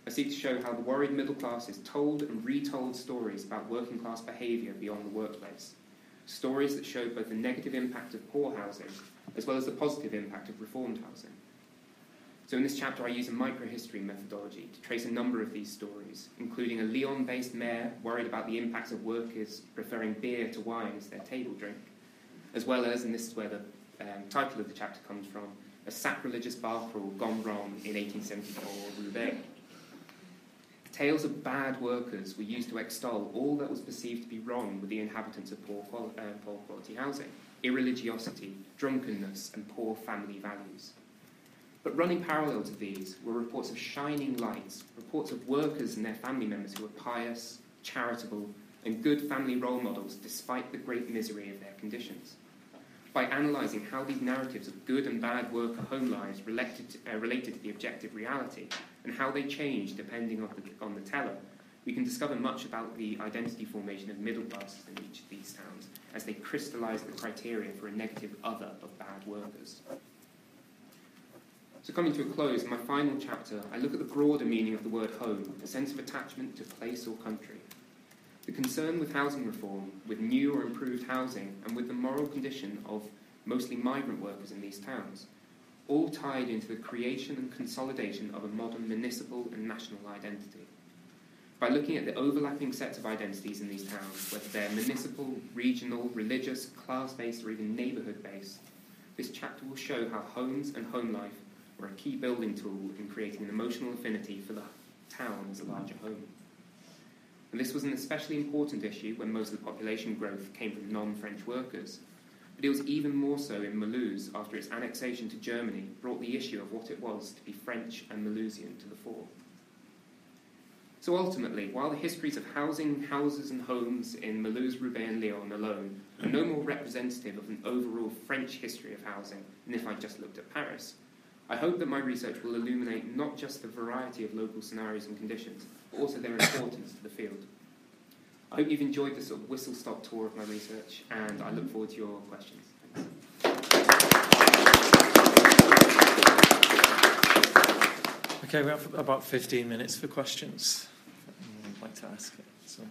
Speaker 3: I seek to show how the worried middle classes told and retold stories about working class behaviour beyond the workplace. Stories that showed both the negative impact of poor housing as well as the positive impact of reformed housing. So in this chapter I use a microhistory methodology to trace a number of these stories, including a Lyon-based mayor worried about the impacts of workers preferring beer to wine as their table drink, as well as, and this is where the um, title of the chapter comes from, a sacrilegious bar crawl gone wrong in eighteen seventy-four Roubaix. Tales of bad workers were used to extol all that was perceived to be wrong with the inhabitants of poor, quali- uh, poor quality housing: irreligiosity, drunkenness, and poor family values. But running parallel to these were reports of shining lights, reports of workers and their family members who were pious, charitable, and good family role models despite the great misery of their conditions. By analysing how these narratives of good and bad worker home lives related to, uh, related to the objective reality, and how they change depending on the, on the teller, we can discover much about the identity formation of middle classes in each of these towns as they crystallise the criteria for a negative other of bad workers. So coming to a close, in my final chapter, I look at the broader meaning of the word home, a sense of attachment to place or country. The concern with housing reform, with new or improved housing, and with the moral condition of mostly migrant workers in these towns, all tied into the creation and consolidation of a modern municipal and national identity. By looking at the overlapping sets of identities in these towns, whether they're municipal, regional, religious, class-based, or even neighbourhood-based, this chapter will show how homes and home life were a key building tool in creating an emotional affinity for the town as a larger home. And this was an especially important issue when most of the population growth came from non-French workers, but it was even more so in Mulhouse after its annexation to Germany brought the issue of what it was to be French and Mulhousian to the fore. So ultimately, while the histories of housing, houses and homes in Mulhouse, Roubaix and Lyon alone are no more representative of an overall French history of housing than if I just looked at Paris, I hope that my research will illuminate not just the variety of local scenarios and conditions, but also their importance to the field. I hope you've enjoyed this sort of whistle-stop tour of my research, and I look forward to your questions. Thanks.
Speaker 2: Okay, we have about fifteen minutes for questions. I'd like to ask it. So,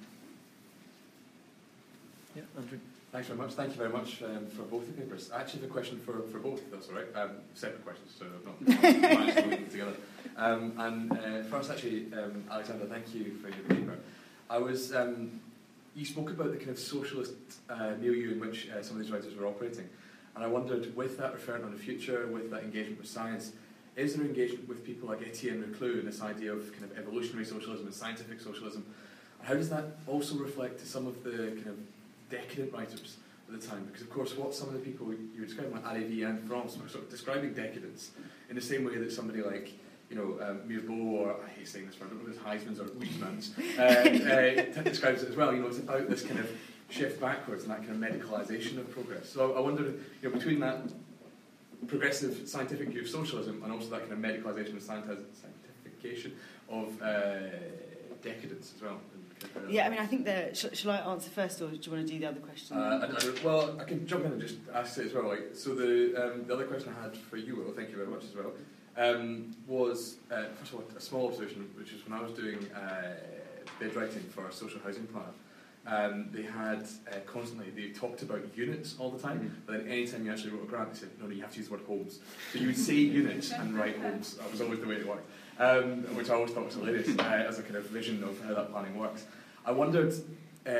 Speaker 2: yeah, Andrew.
Speaker 4: Thanks very much. Thank you very much um, for both the papers. I actually have a question for, for both, if that's all right. Um, separate questions, so I've not managed to put them together. Um, and uh, first, actually, um, Alexander, thank you for your paper. I was, um, you spoke about the kind of socialist uh, milieu in which uh, some of these writers were operating. And I wondered, with that referent on the future, with that engagement with science, is there engagement with people like Etienne Reclus and this idea of kind of evolutionary socialism and scientific socialism? And how does that also reflect to some of the kind of decadent writers at the time? Because of course what some of the people you were describing like Halévy and France were sort of describing decadence in the same way that somebody like, you know, um, Mirbeau, or I hate saying this word, I don't know if it's Heisman's or Huysmans, uh, uh, describes it as well. You know, it's about this kind of shift backwards and that kind of medicalisation of progress. So I wonder, you know, between that progressive scientific view of socialism and also that kind of medicalisation and scientification of uh, decadence as well.
Speaker 1: Yeah, I mean, I think the... Sh- shall I answer first, or do you want to do the other question?
Speaker 4: Uh, I, I, well, I can jump in and just ask it as well. Like, so the um, the other question I had for you, Will, thank you very much as well, um, was, uh, first of all, a small observation, which is when I was doing uh, bid writing for a social housing plan, um, they had uh, constantly, they talked about units all the time, mm-hmm. but then any time you actually wrote a grant, they said, no, no, you have to use the word homes. So you would say units and write homes. That was always the way it worked. Um, which I always thought was hilarious uh, as a kind of vision of how that planning works. I wondered, uh,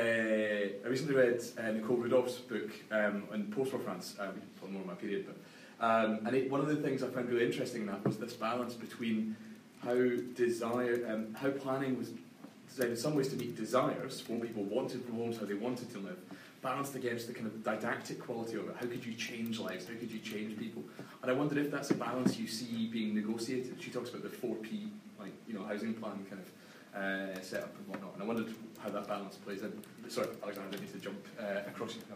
Speaker 4: I recently read uh, Nicole Rudolph's book um, on post-war France, uh, we can talk more on my period, but, um, and it, one of the things I found really interesting in that was this balance between how desire, um, how planning was designed in some ways to meet desires, what people wanted from homes, how they wanted to live, balanced against the kind of didactic quality of it. How could you change lives? How could you change people? And I wondered if that's a balance you see being negotiated. She talks about the four P, like, you know, housing plan kind of uh, setup and whatnot. And I wondered how that balance plays in. Sorry, Alexander, I didn't need to jump uh, across you.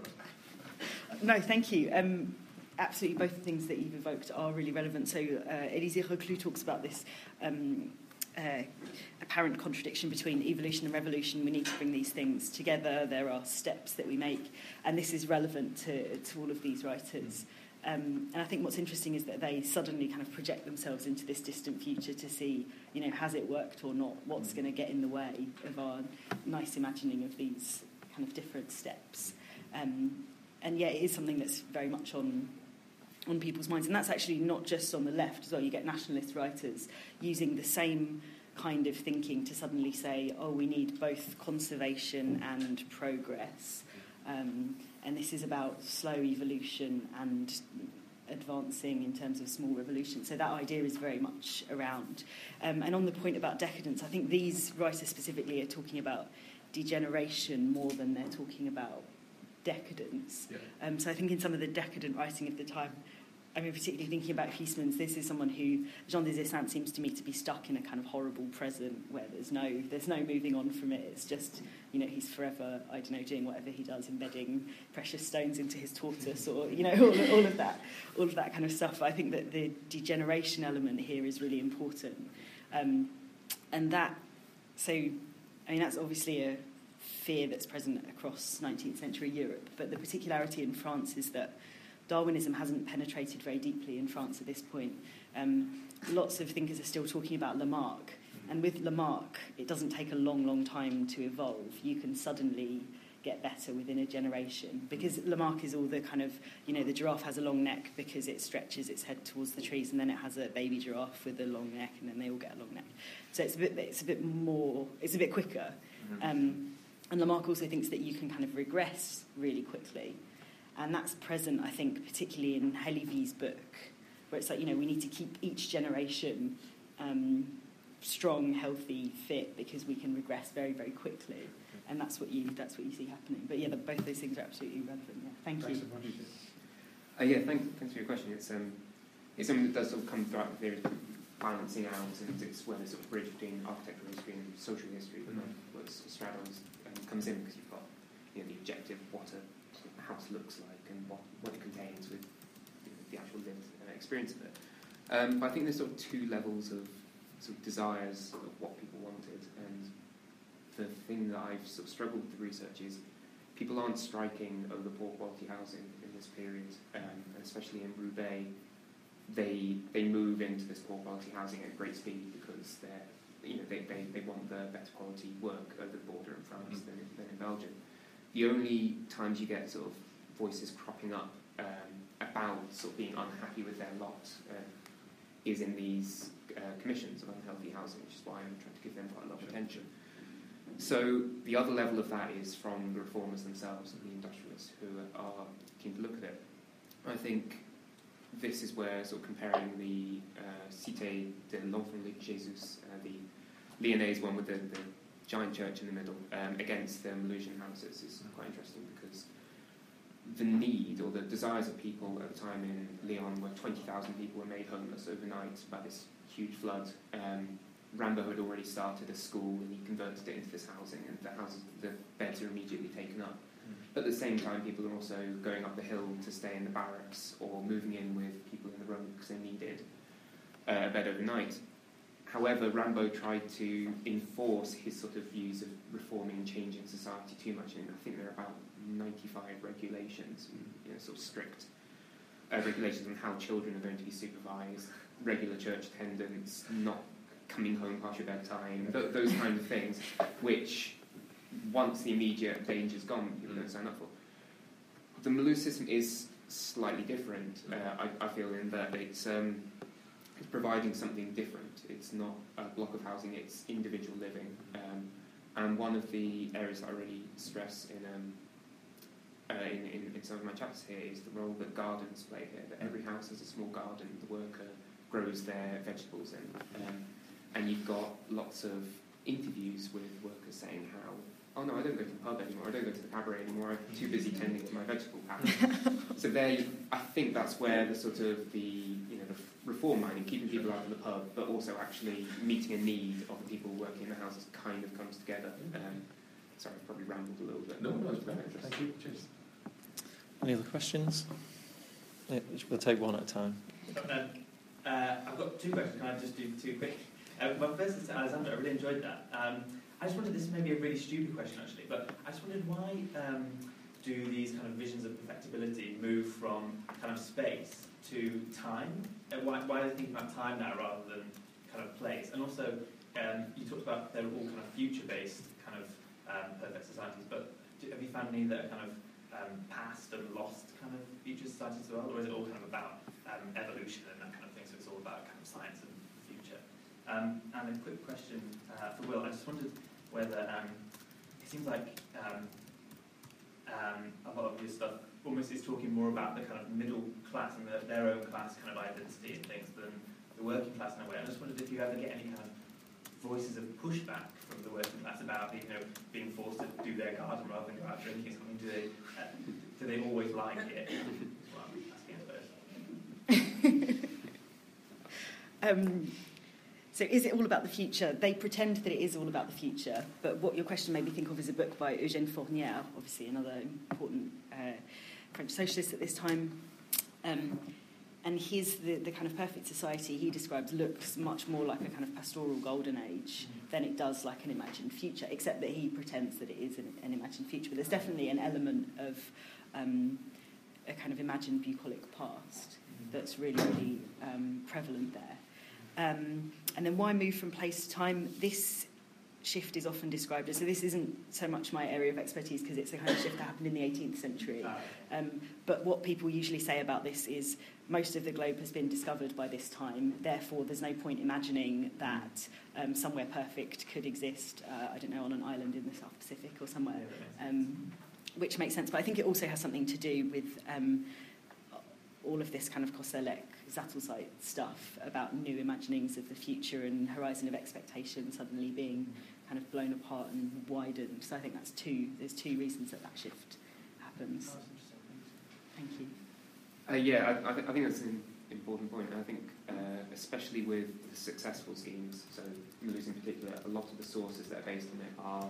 Speaker 1: No, thank you. Um, absolutely, both the things that you've evoked are really relevant. So uh, Élisée Reclus talks about this um, uh, apparent contradiction between evolution and revolution. We need to bring these things together. There are steps that we make, and this is relevant to, to all of these writers. Um, and I think what's interesting is that they suddenly kind of project themselves into this distant future to see, you know, has it worked or not? What's going to get in the way of our nice imagining of these kind of different steps? Um, and yeah, it is something that's very much on on people's minds. And that's actually not just on the left as well. You get nationalist writers using the same kind of thinking to suddenly say, oh, we need both conservation and progress. Um, and this is about slow evolution and advancing in terms of small revolution. So that idea is very much around. Um, and on the point about decadence, I think these writers specifically are talking about degeneration more than they're talking about decadence.
Speaker 4: Yeah.
Speaker 1: Um, so I think in some of the decadent writing of the time, I mean, particularly thinking about Huysmans, this is someone who, Jean des Esseintes seems to me to be stuck in a kind of horrible present where there's no there's no moving on from it. It's just, you know, he's forever, I don't know, doing whatever he does, embedding precious stones into his tortoise or, you know, all, all of that, all of that kind of stuff. I think that the degeneration element here is really important. Um, and that, so, I mean, that's obviously a fear that's present across nineteenth century Europe, but the particularity in France is that Darwinism hasn't penetrated very deeply in France at this point. Um, lots of thinkers are still talking about Lamarck, and with Lamarck, it doesn't take a long, long time to evolve. You can suddenly get better within a generation, because Lamarck is all the kind of, you know, the giraffe has a long neck because it stretches its head towards the trees, and then it has a baby giraffe with a long neck, and then they all get a long neck. So it's a bit, it's a bit more, it's a bit quicker. Um, and Lamarck also thinks that you can kind of regress really quickly. And that's present, I think, particularly in Halévy's book, where it's like, you know, we need to keep each generation um, strong, healthy, fit, because we can regress very, very quickly. And that's what you that's what you see happening. But yeah, the, both those things are absolutely relevant. Yeah. Thank
Speaker 3: Thanks
Speaker 1: you.
Speaker 3: So much. Uh, yeah, thanks, thanks for your question. It's um, it's something that does sort of come throughout the theory of balancing out, and it's where the sort of bridge between architectural history and social history, mm-hmm. where Stradon's um, comes in, because you've got, you know, the objective, what a house looks like and what, what it contains with, you know, the actual lived uh, experience of it. Um, but I think there's sort of two levels of sort of desires of what people wanted, and the thing that I've sort of struggled with the research is people aren't striking over poor quality housing in this period, um, and especially in Roubaix, they they move into this poor quality housing at great speed because they're, you know, they, they, they want the better quality work over the border in France mm-hmm. than, in, than in Belgium. The only times you get sort of voices cropping up um, about sort of being unhappy with their lot uh, is in these uh, commissions of unhealthy housing, which is why I'm trying to give them quite a lot of attention. So the other level of that is from the reformers themselves and the industrialists who are keen to look at it. I think this is where sort of comparing the uh, Cité de l'Enfant Jésus, uh, the Lyonnais one with the, the giant church in the middle, um, against the Melusian houses is quite interesting, because the need or the desires of people at the time in Lyon, where twenty thousand people were made homeless overnight by this huge flood. Um, Rambo had already started a school and he converted it into this housing, and the houses, the beds are immediately taken up. Mm. But at the same time, people are also going up the hill to stay in the barracks or moving in with people in the room because they needed uh, a bed overnight. However, Rambo tried to enforce his sort of views of reforming and changing society too much, and I think there are about ninety-five regulations, you know, sort of strict uh, regulations on how children are going to be supervised, regular church attendance, not coming home past your bedtime, th- those kind of things, which, once the immediate danger's gone, people don't sign up for. The Mulhouse system is slightly different, uh, I, I feel, in that it's... Um, It's providing something different. It's not a block of housing, it's individual living. Um, and one of the areas that I really stress in, um, uh, in, in, in some of my chapters here is the role that gardens play here, that every house has a small garden, the worker grows their vegetables in. Um, and you've got lots of interviews with workers saying how, oh no, I don't go to the pub anymore, I don't go to the cabaret anymore, I'm too busy tending to my vegetable patch. So there, you, I think that's where the sort of the, you know, the reform minding, keeping people out of the pub, but also actually meeting a need of the people working in the houses kind of comes together. Um, sorry, I've probably rambled a little bit.
Speaker 4: No, no, it's very interesting. Thank you. Cheers.
Speaker 2: Any other questions? Yeah, we'll take one at a time.
Speaker 5: Um, uh, I've got two questions. Can I just do two quick? Uh, my first is to Alexander. I really enjoyed that. Um, I just wondered, this may be a really stupid question actually, but I just wondered why um, do these kind of visions of perfectibility move from kind of space to time? And why, why are they thinking about time now rather than kind of place? And also, um, you talked about they're all kind of future-based kind of um, perfect societies, but do, have you found any that are kind of um, past and lost kind of future societies as well, or is it all kind of about um, evolution and that kind of thing, so it's all about kind of science and the future? Um, and a quick question uh, for Will, I just wondered whether um, it seems like um, um, a lot of your stuff almost is talking more about the kind of middle class and the, their own class kind of identity and things than the working class in a way. I just wondered if you ever get any kind of voices of pushback from the working class about, you know, being forced to do their garden rather than go out drinking something. Do they, uh, do they always like it? Well, I'm asking, I suppose.
Speaker 1: um, So is it all about the future? They pretend that it is all about the future, but what your question made me think of is a book by Eugène Fournier, obviously another important uh, French socialist at this time. Um, and his, the, the kind of perfect society he describes looks much more like a kind of pastoral golden age than it does like an imagined future, except that he pretends that it is an, an imagined future. But there's definitely an element of um, a kind of imagined bucolic past that's really, really um, prevalent there. Um, and then why move from place to time? This shift is often described as, so this isn't so much my area of expertise because it's a kind of shift that happened in the eighteenth century. Um, but what people usually say about this is most of the globe has been discovered by this time, therefore there's no point imagining that um, somewhere perfect could exist, uh, I don't know, on an island in the South Pacific or somewhere, um, which makes sense. But I think it also has something to do with um, all of this kind of Koselleck, Zattelzeit stuff about new imaginings of the future and horizon of expectation suddenly being kind of blown apart and widened. So I think that's two, there's two reasons that that shift happens. Thank you.
Speaker 3: Uh, yeah, I, I, th- I think that's an important point. And I think, uh, especially with the successful schemes, so Mulhouse in particular, a lot of the sources that are based on it are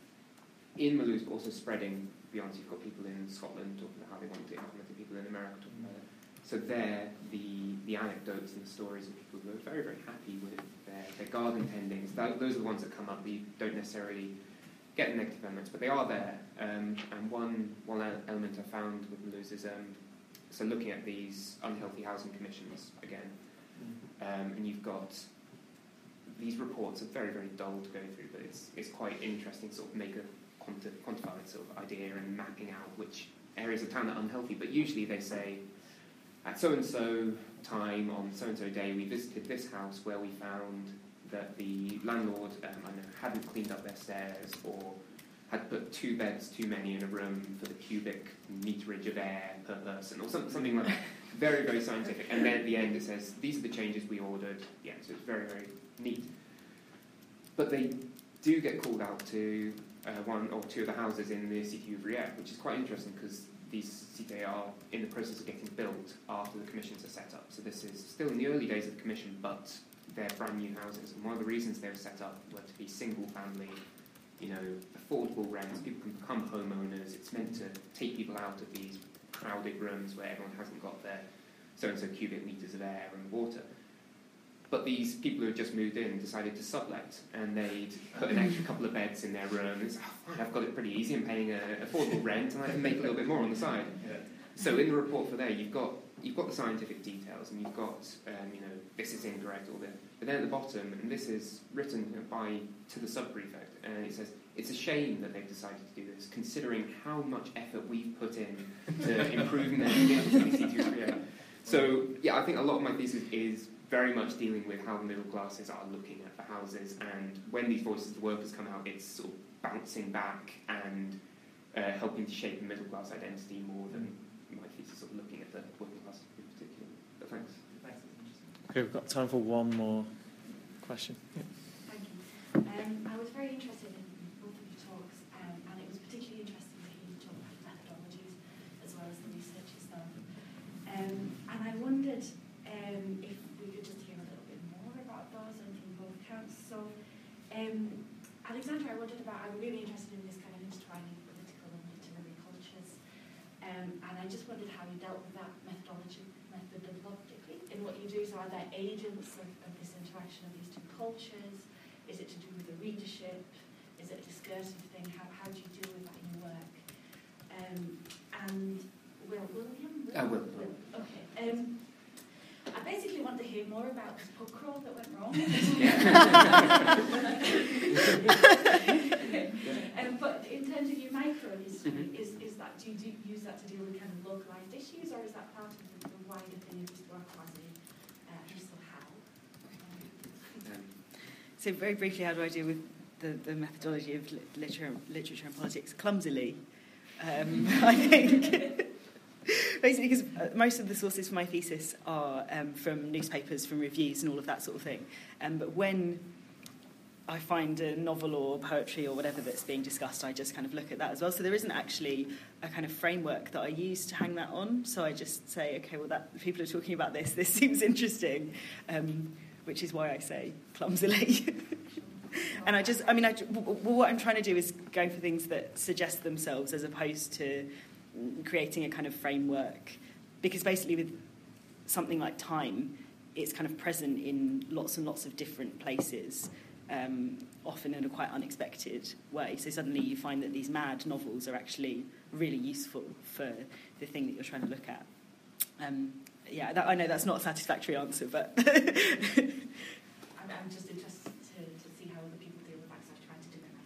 Speaker 3: in Mulhouse, but also spreading beyond. So you've got people in Scotland talking about how they want to implement it, people in America talking about it. So there, the, the anecdotes and the stories of people who are very, very happy with their, their garden tendings, that, those are the ones that come up. You don't necessarily get the negative elements, but they are there. Um, and one one element I found with Mulhouse is um, so looking at these unhealthy housing commissions again, um, and you've got these reports are very, very dull to go through, but it's it's quite interesting to sort of make a quanti- quantified sort of idea and mapping out which areas of town are unhealthy. But usually they say, at so-and-so time, on so-and-so day, we visited this house where we found that the landlord um, I know, hadn't cleaned up their stairs or had put two beds too many in a room for the cubic meterage of air per person, or some, something like that. Very, very scientific. And then at the end it says, these are the changes we ordered. Yeah, so it's very, very neat. But they do get called out to uh, one or two of the houses in the Cité Ouvrière, which is quite interesting because these cités are in the process of getting built after the commissions are set up. So this is still in the early days of the commission, but they're brand new houses. And one of the reasons they were set up were to be single family, you know, affordable rents. People can become homeowners. It's meant to take people out of these crowded rooms where everyone hasn't got their so-and-so cubic meters of air and water. But these people who had just moved in decided to sublet, and they'd put an extra couple of beds in their room. It's, oh, fine, I've got it pretty easy. I'm paying an affordable rent, and I can make a little bit more on the side.
Speaker 5: Yeah.
Speaker 3: So in the report for there, you've got you've got the scientific details, and you've got um, you know this is incorrect or this. But then at the bottom, and this is written by to the sub-prefect, and it says it's a shame that they've decided to do this, considering how much effort we've put in to improving their conditions. So yeah, I think a lot of my thesis is very much dealing with how the middle classes are looking at the houses, and when these voices of the workers come out, it's sort of bouncing back and uh, helping to shape the middle class identity more than my thesis of looking at the working class in particular. But thanks.
Speaker 5: Thanks, that's interesting.
Speaker 2: Okay, we've got time for one more question. Yeah.
Speaker 6: Thank you. Um, I was very interested in both of your talks, um, and it was particularly interesting to hear you talk about methodologies as well as the research yourself. Um, and I wondered um, if we could just hear a little bit more about those and from both accounts. So, um, Alexandra, I wondered about, I'm really interested in this kind of intertwining political and literary cultures, um, and I just wondered how you dealt with that methodology, methodologically in what you do. So are there agents of, of this interaction of these two cultures? Is it to do with the readership? Is it a discursive thing? How, how do you deal with that in your work? um, and Will, William? Will?
Speaker 3: Uh, Will.
Speaker 6: Will. Okay. Um, I basically want to hear more about the pub crawl that went wrong. um, but in terms of your micro history,
Speaker 3: mm-hmm. is,
Speaker 6: is that do you do, use that to deal with kind of localised issues, or is that part of the, the wider thing of Histoire Croisée? Uh, just how?
Speaker 3: Um,
Speaker 1: So very briefly, how do I deal with the, the methodology of li- literature, literature and politics? Clumsily, um, I think. Basically, because uh, most of the sources for my thesis are um, from newspapers, from reviews and all of that sort of thing. Um, but when I find a novel or poetry or whatever that's being discussed, I just kind of look at that as well. So there isn't actually a kind of framework that I use to hang that on. So I just say, okay, well, that people are talking about this. This seems interesting, um, which is why I say clumsily. And I just, I mean, I, w- w- what I'm trying to do is go for things that suggest themselves as opposed to creating a kind of framework, because basically with something like time, it's kind of present in lots and lots of different places, um, often in a quite unexpected way. So suddenly you find that these mad novels are actually really useful for the thing that you're trying to look at. Um, yeah, that, I know that's not a satisfactory answer, but...
Speaker 6: I'm, I'm just interested to, to see how other people deal with that, because I've tried to do it, and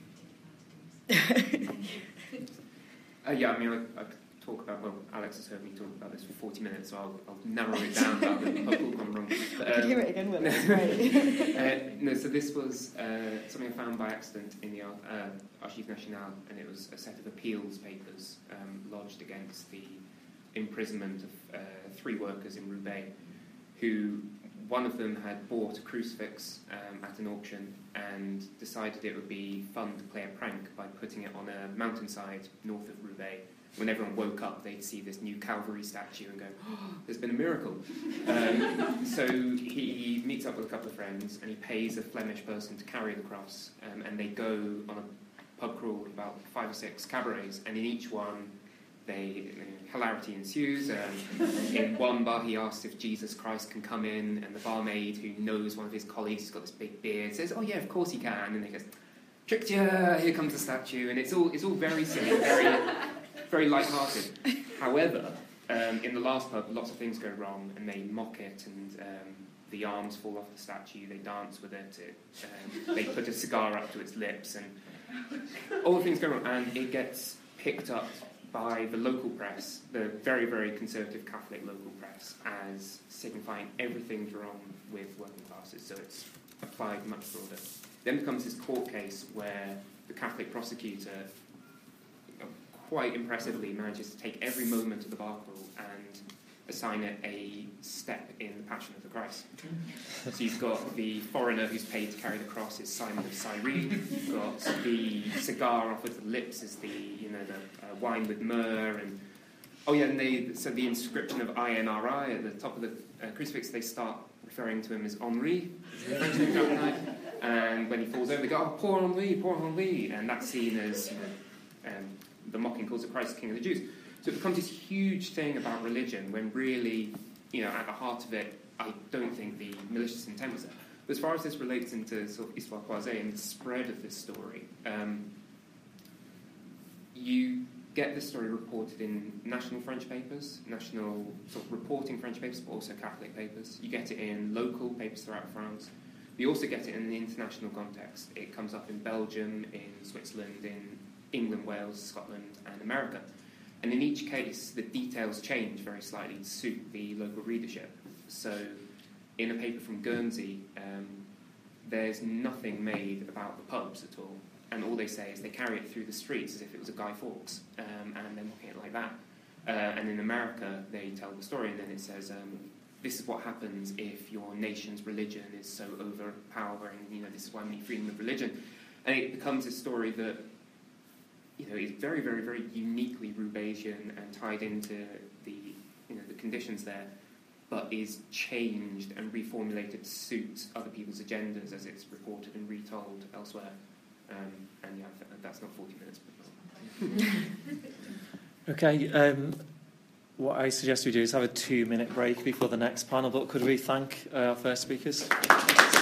Speaker 6: I think it's something particularly hard to do. So.
Speaker 3: Uh, yeah, I mean, I, I could talk about, well, Alex has heard me talk about this for forty minutes, so I'll, I'll narrow it down about the pub crawl gone wrong. But, um,
Speaker 1: I could hear it again, Will. That's great.
Speaker 3: uh, no, so this was uh, something I found by accident in the uh, Archives Nationales, and it was a set of appeals papers um, lodged against the imprisonment of uh, three workers in Roubaix, who, one of them had bought a crucifix um, at an auction and decided it would be fun to play a prank by putting it on a mountainside north of Roubaix. When everyone woke up, they'd see this new Calvary statue and go, oh, there's been a miracle. Um, so he meets up with a couple of friends and he pays a Flemish person to carry the cross, um, and they go on a pub crawl with about five or six cabarets, and in each one, They, uh, hilarity ensues. Um, in one bar, he asks if Jesus Christ can come in, and the barmaid, who knows one of his colleagues, has got this big beard, says, "Oh yeah, of course he can." And he goes, "Tricked you! Here comes the statue." And it's all it's all very silly, very very light-hearted. However, um, in the last pub, lots of things go wrong, and they mock it, and um, the arms fall off the statue. They dance with it. it um, they put a cigar up to its lips, and all the things go wrong, and it gets picked up by the local press, the very, very conservative Catholic local press, as signifying everything's wrong with working classes, so it's applied much broader. Then becomes this court case where the Catholic prosecutor, you know, quite impressively manages to take every moment of the bar crawl and assign it a step in the Passion of the Christ. So you've got the foreigner who's paid to carry the cross is Simon of Cyrene. You've got the cigar offered to the lips is the, you know, the uh, wine with myrrh, and oh yeah, and they so the inscription of I N R I at the top of the uh, crucifix, they start referring to him as Henri, and when he falls over, they go, "Oh, poor Henri, poor Henri," and that's seen as, you know, um, the mocking calls of Christ, King of the Jews. So it becomes this huge thing about religion when really, you know, at the heart of it, I don't think the malicious intent was there. But as far as this relates into sort of Histoire Croisée and the spread of this story, um, you get this story reported in national French papers, national sort of reporting French papers, but also Catholic papers. You get it in local papers throughout France. You also get it in an international context. It comes up in Belgium, in Switzerland, in England, Wales, Scotland, and America. And in each case, the details change very slightly to suit the local readership. So, in a paper from Guernsey, um, there's nothing made about the pubs at all. And all they say is they carry it through the streets as if it was a Guy Fawkes, um, and they're mocking it like that. Uh, and in America, they tell the story, and then it says, um, this is what happens if your nation's religion is so overpowering, you know, this is why we need freedom of religion. And it becomes a story that, you know, is very, very, very uniquely Roubaisian and tied into the, you know, the conditions there, but is changed and reformulated to suit other people's agendas as it's reported and retold elsewhere. Um, and yeah, that's not forty minutes. But
Speaker 2: Okay, um, what I suggest we do is have a two-minute break before the next panel, but could we thank uh, our first speakers?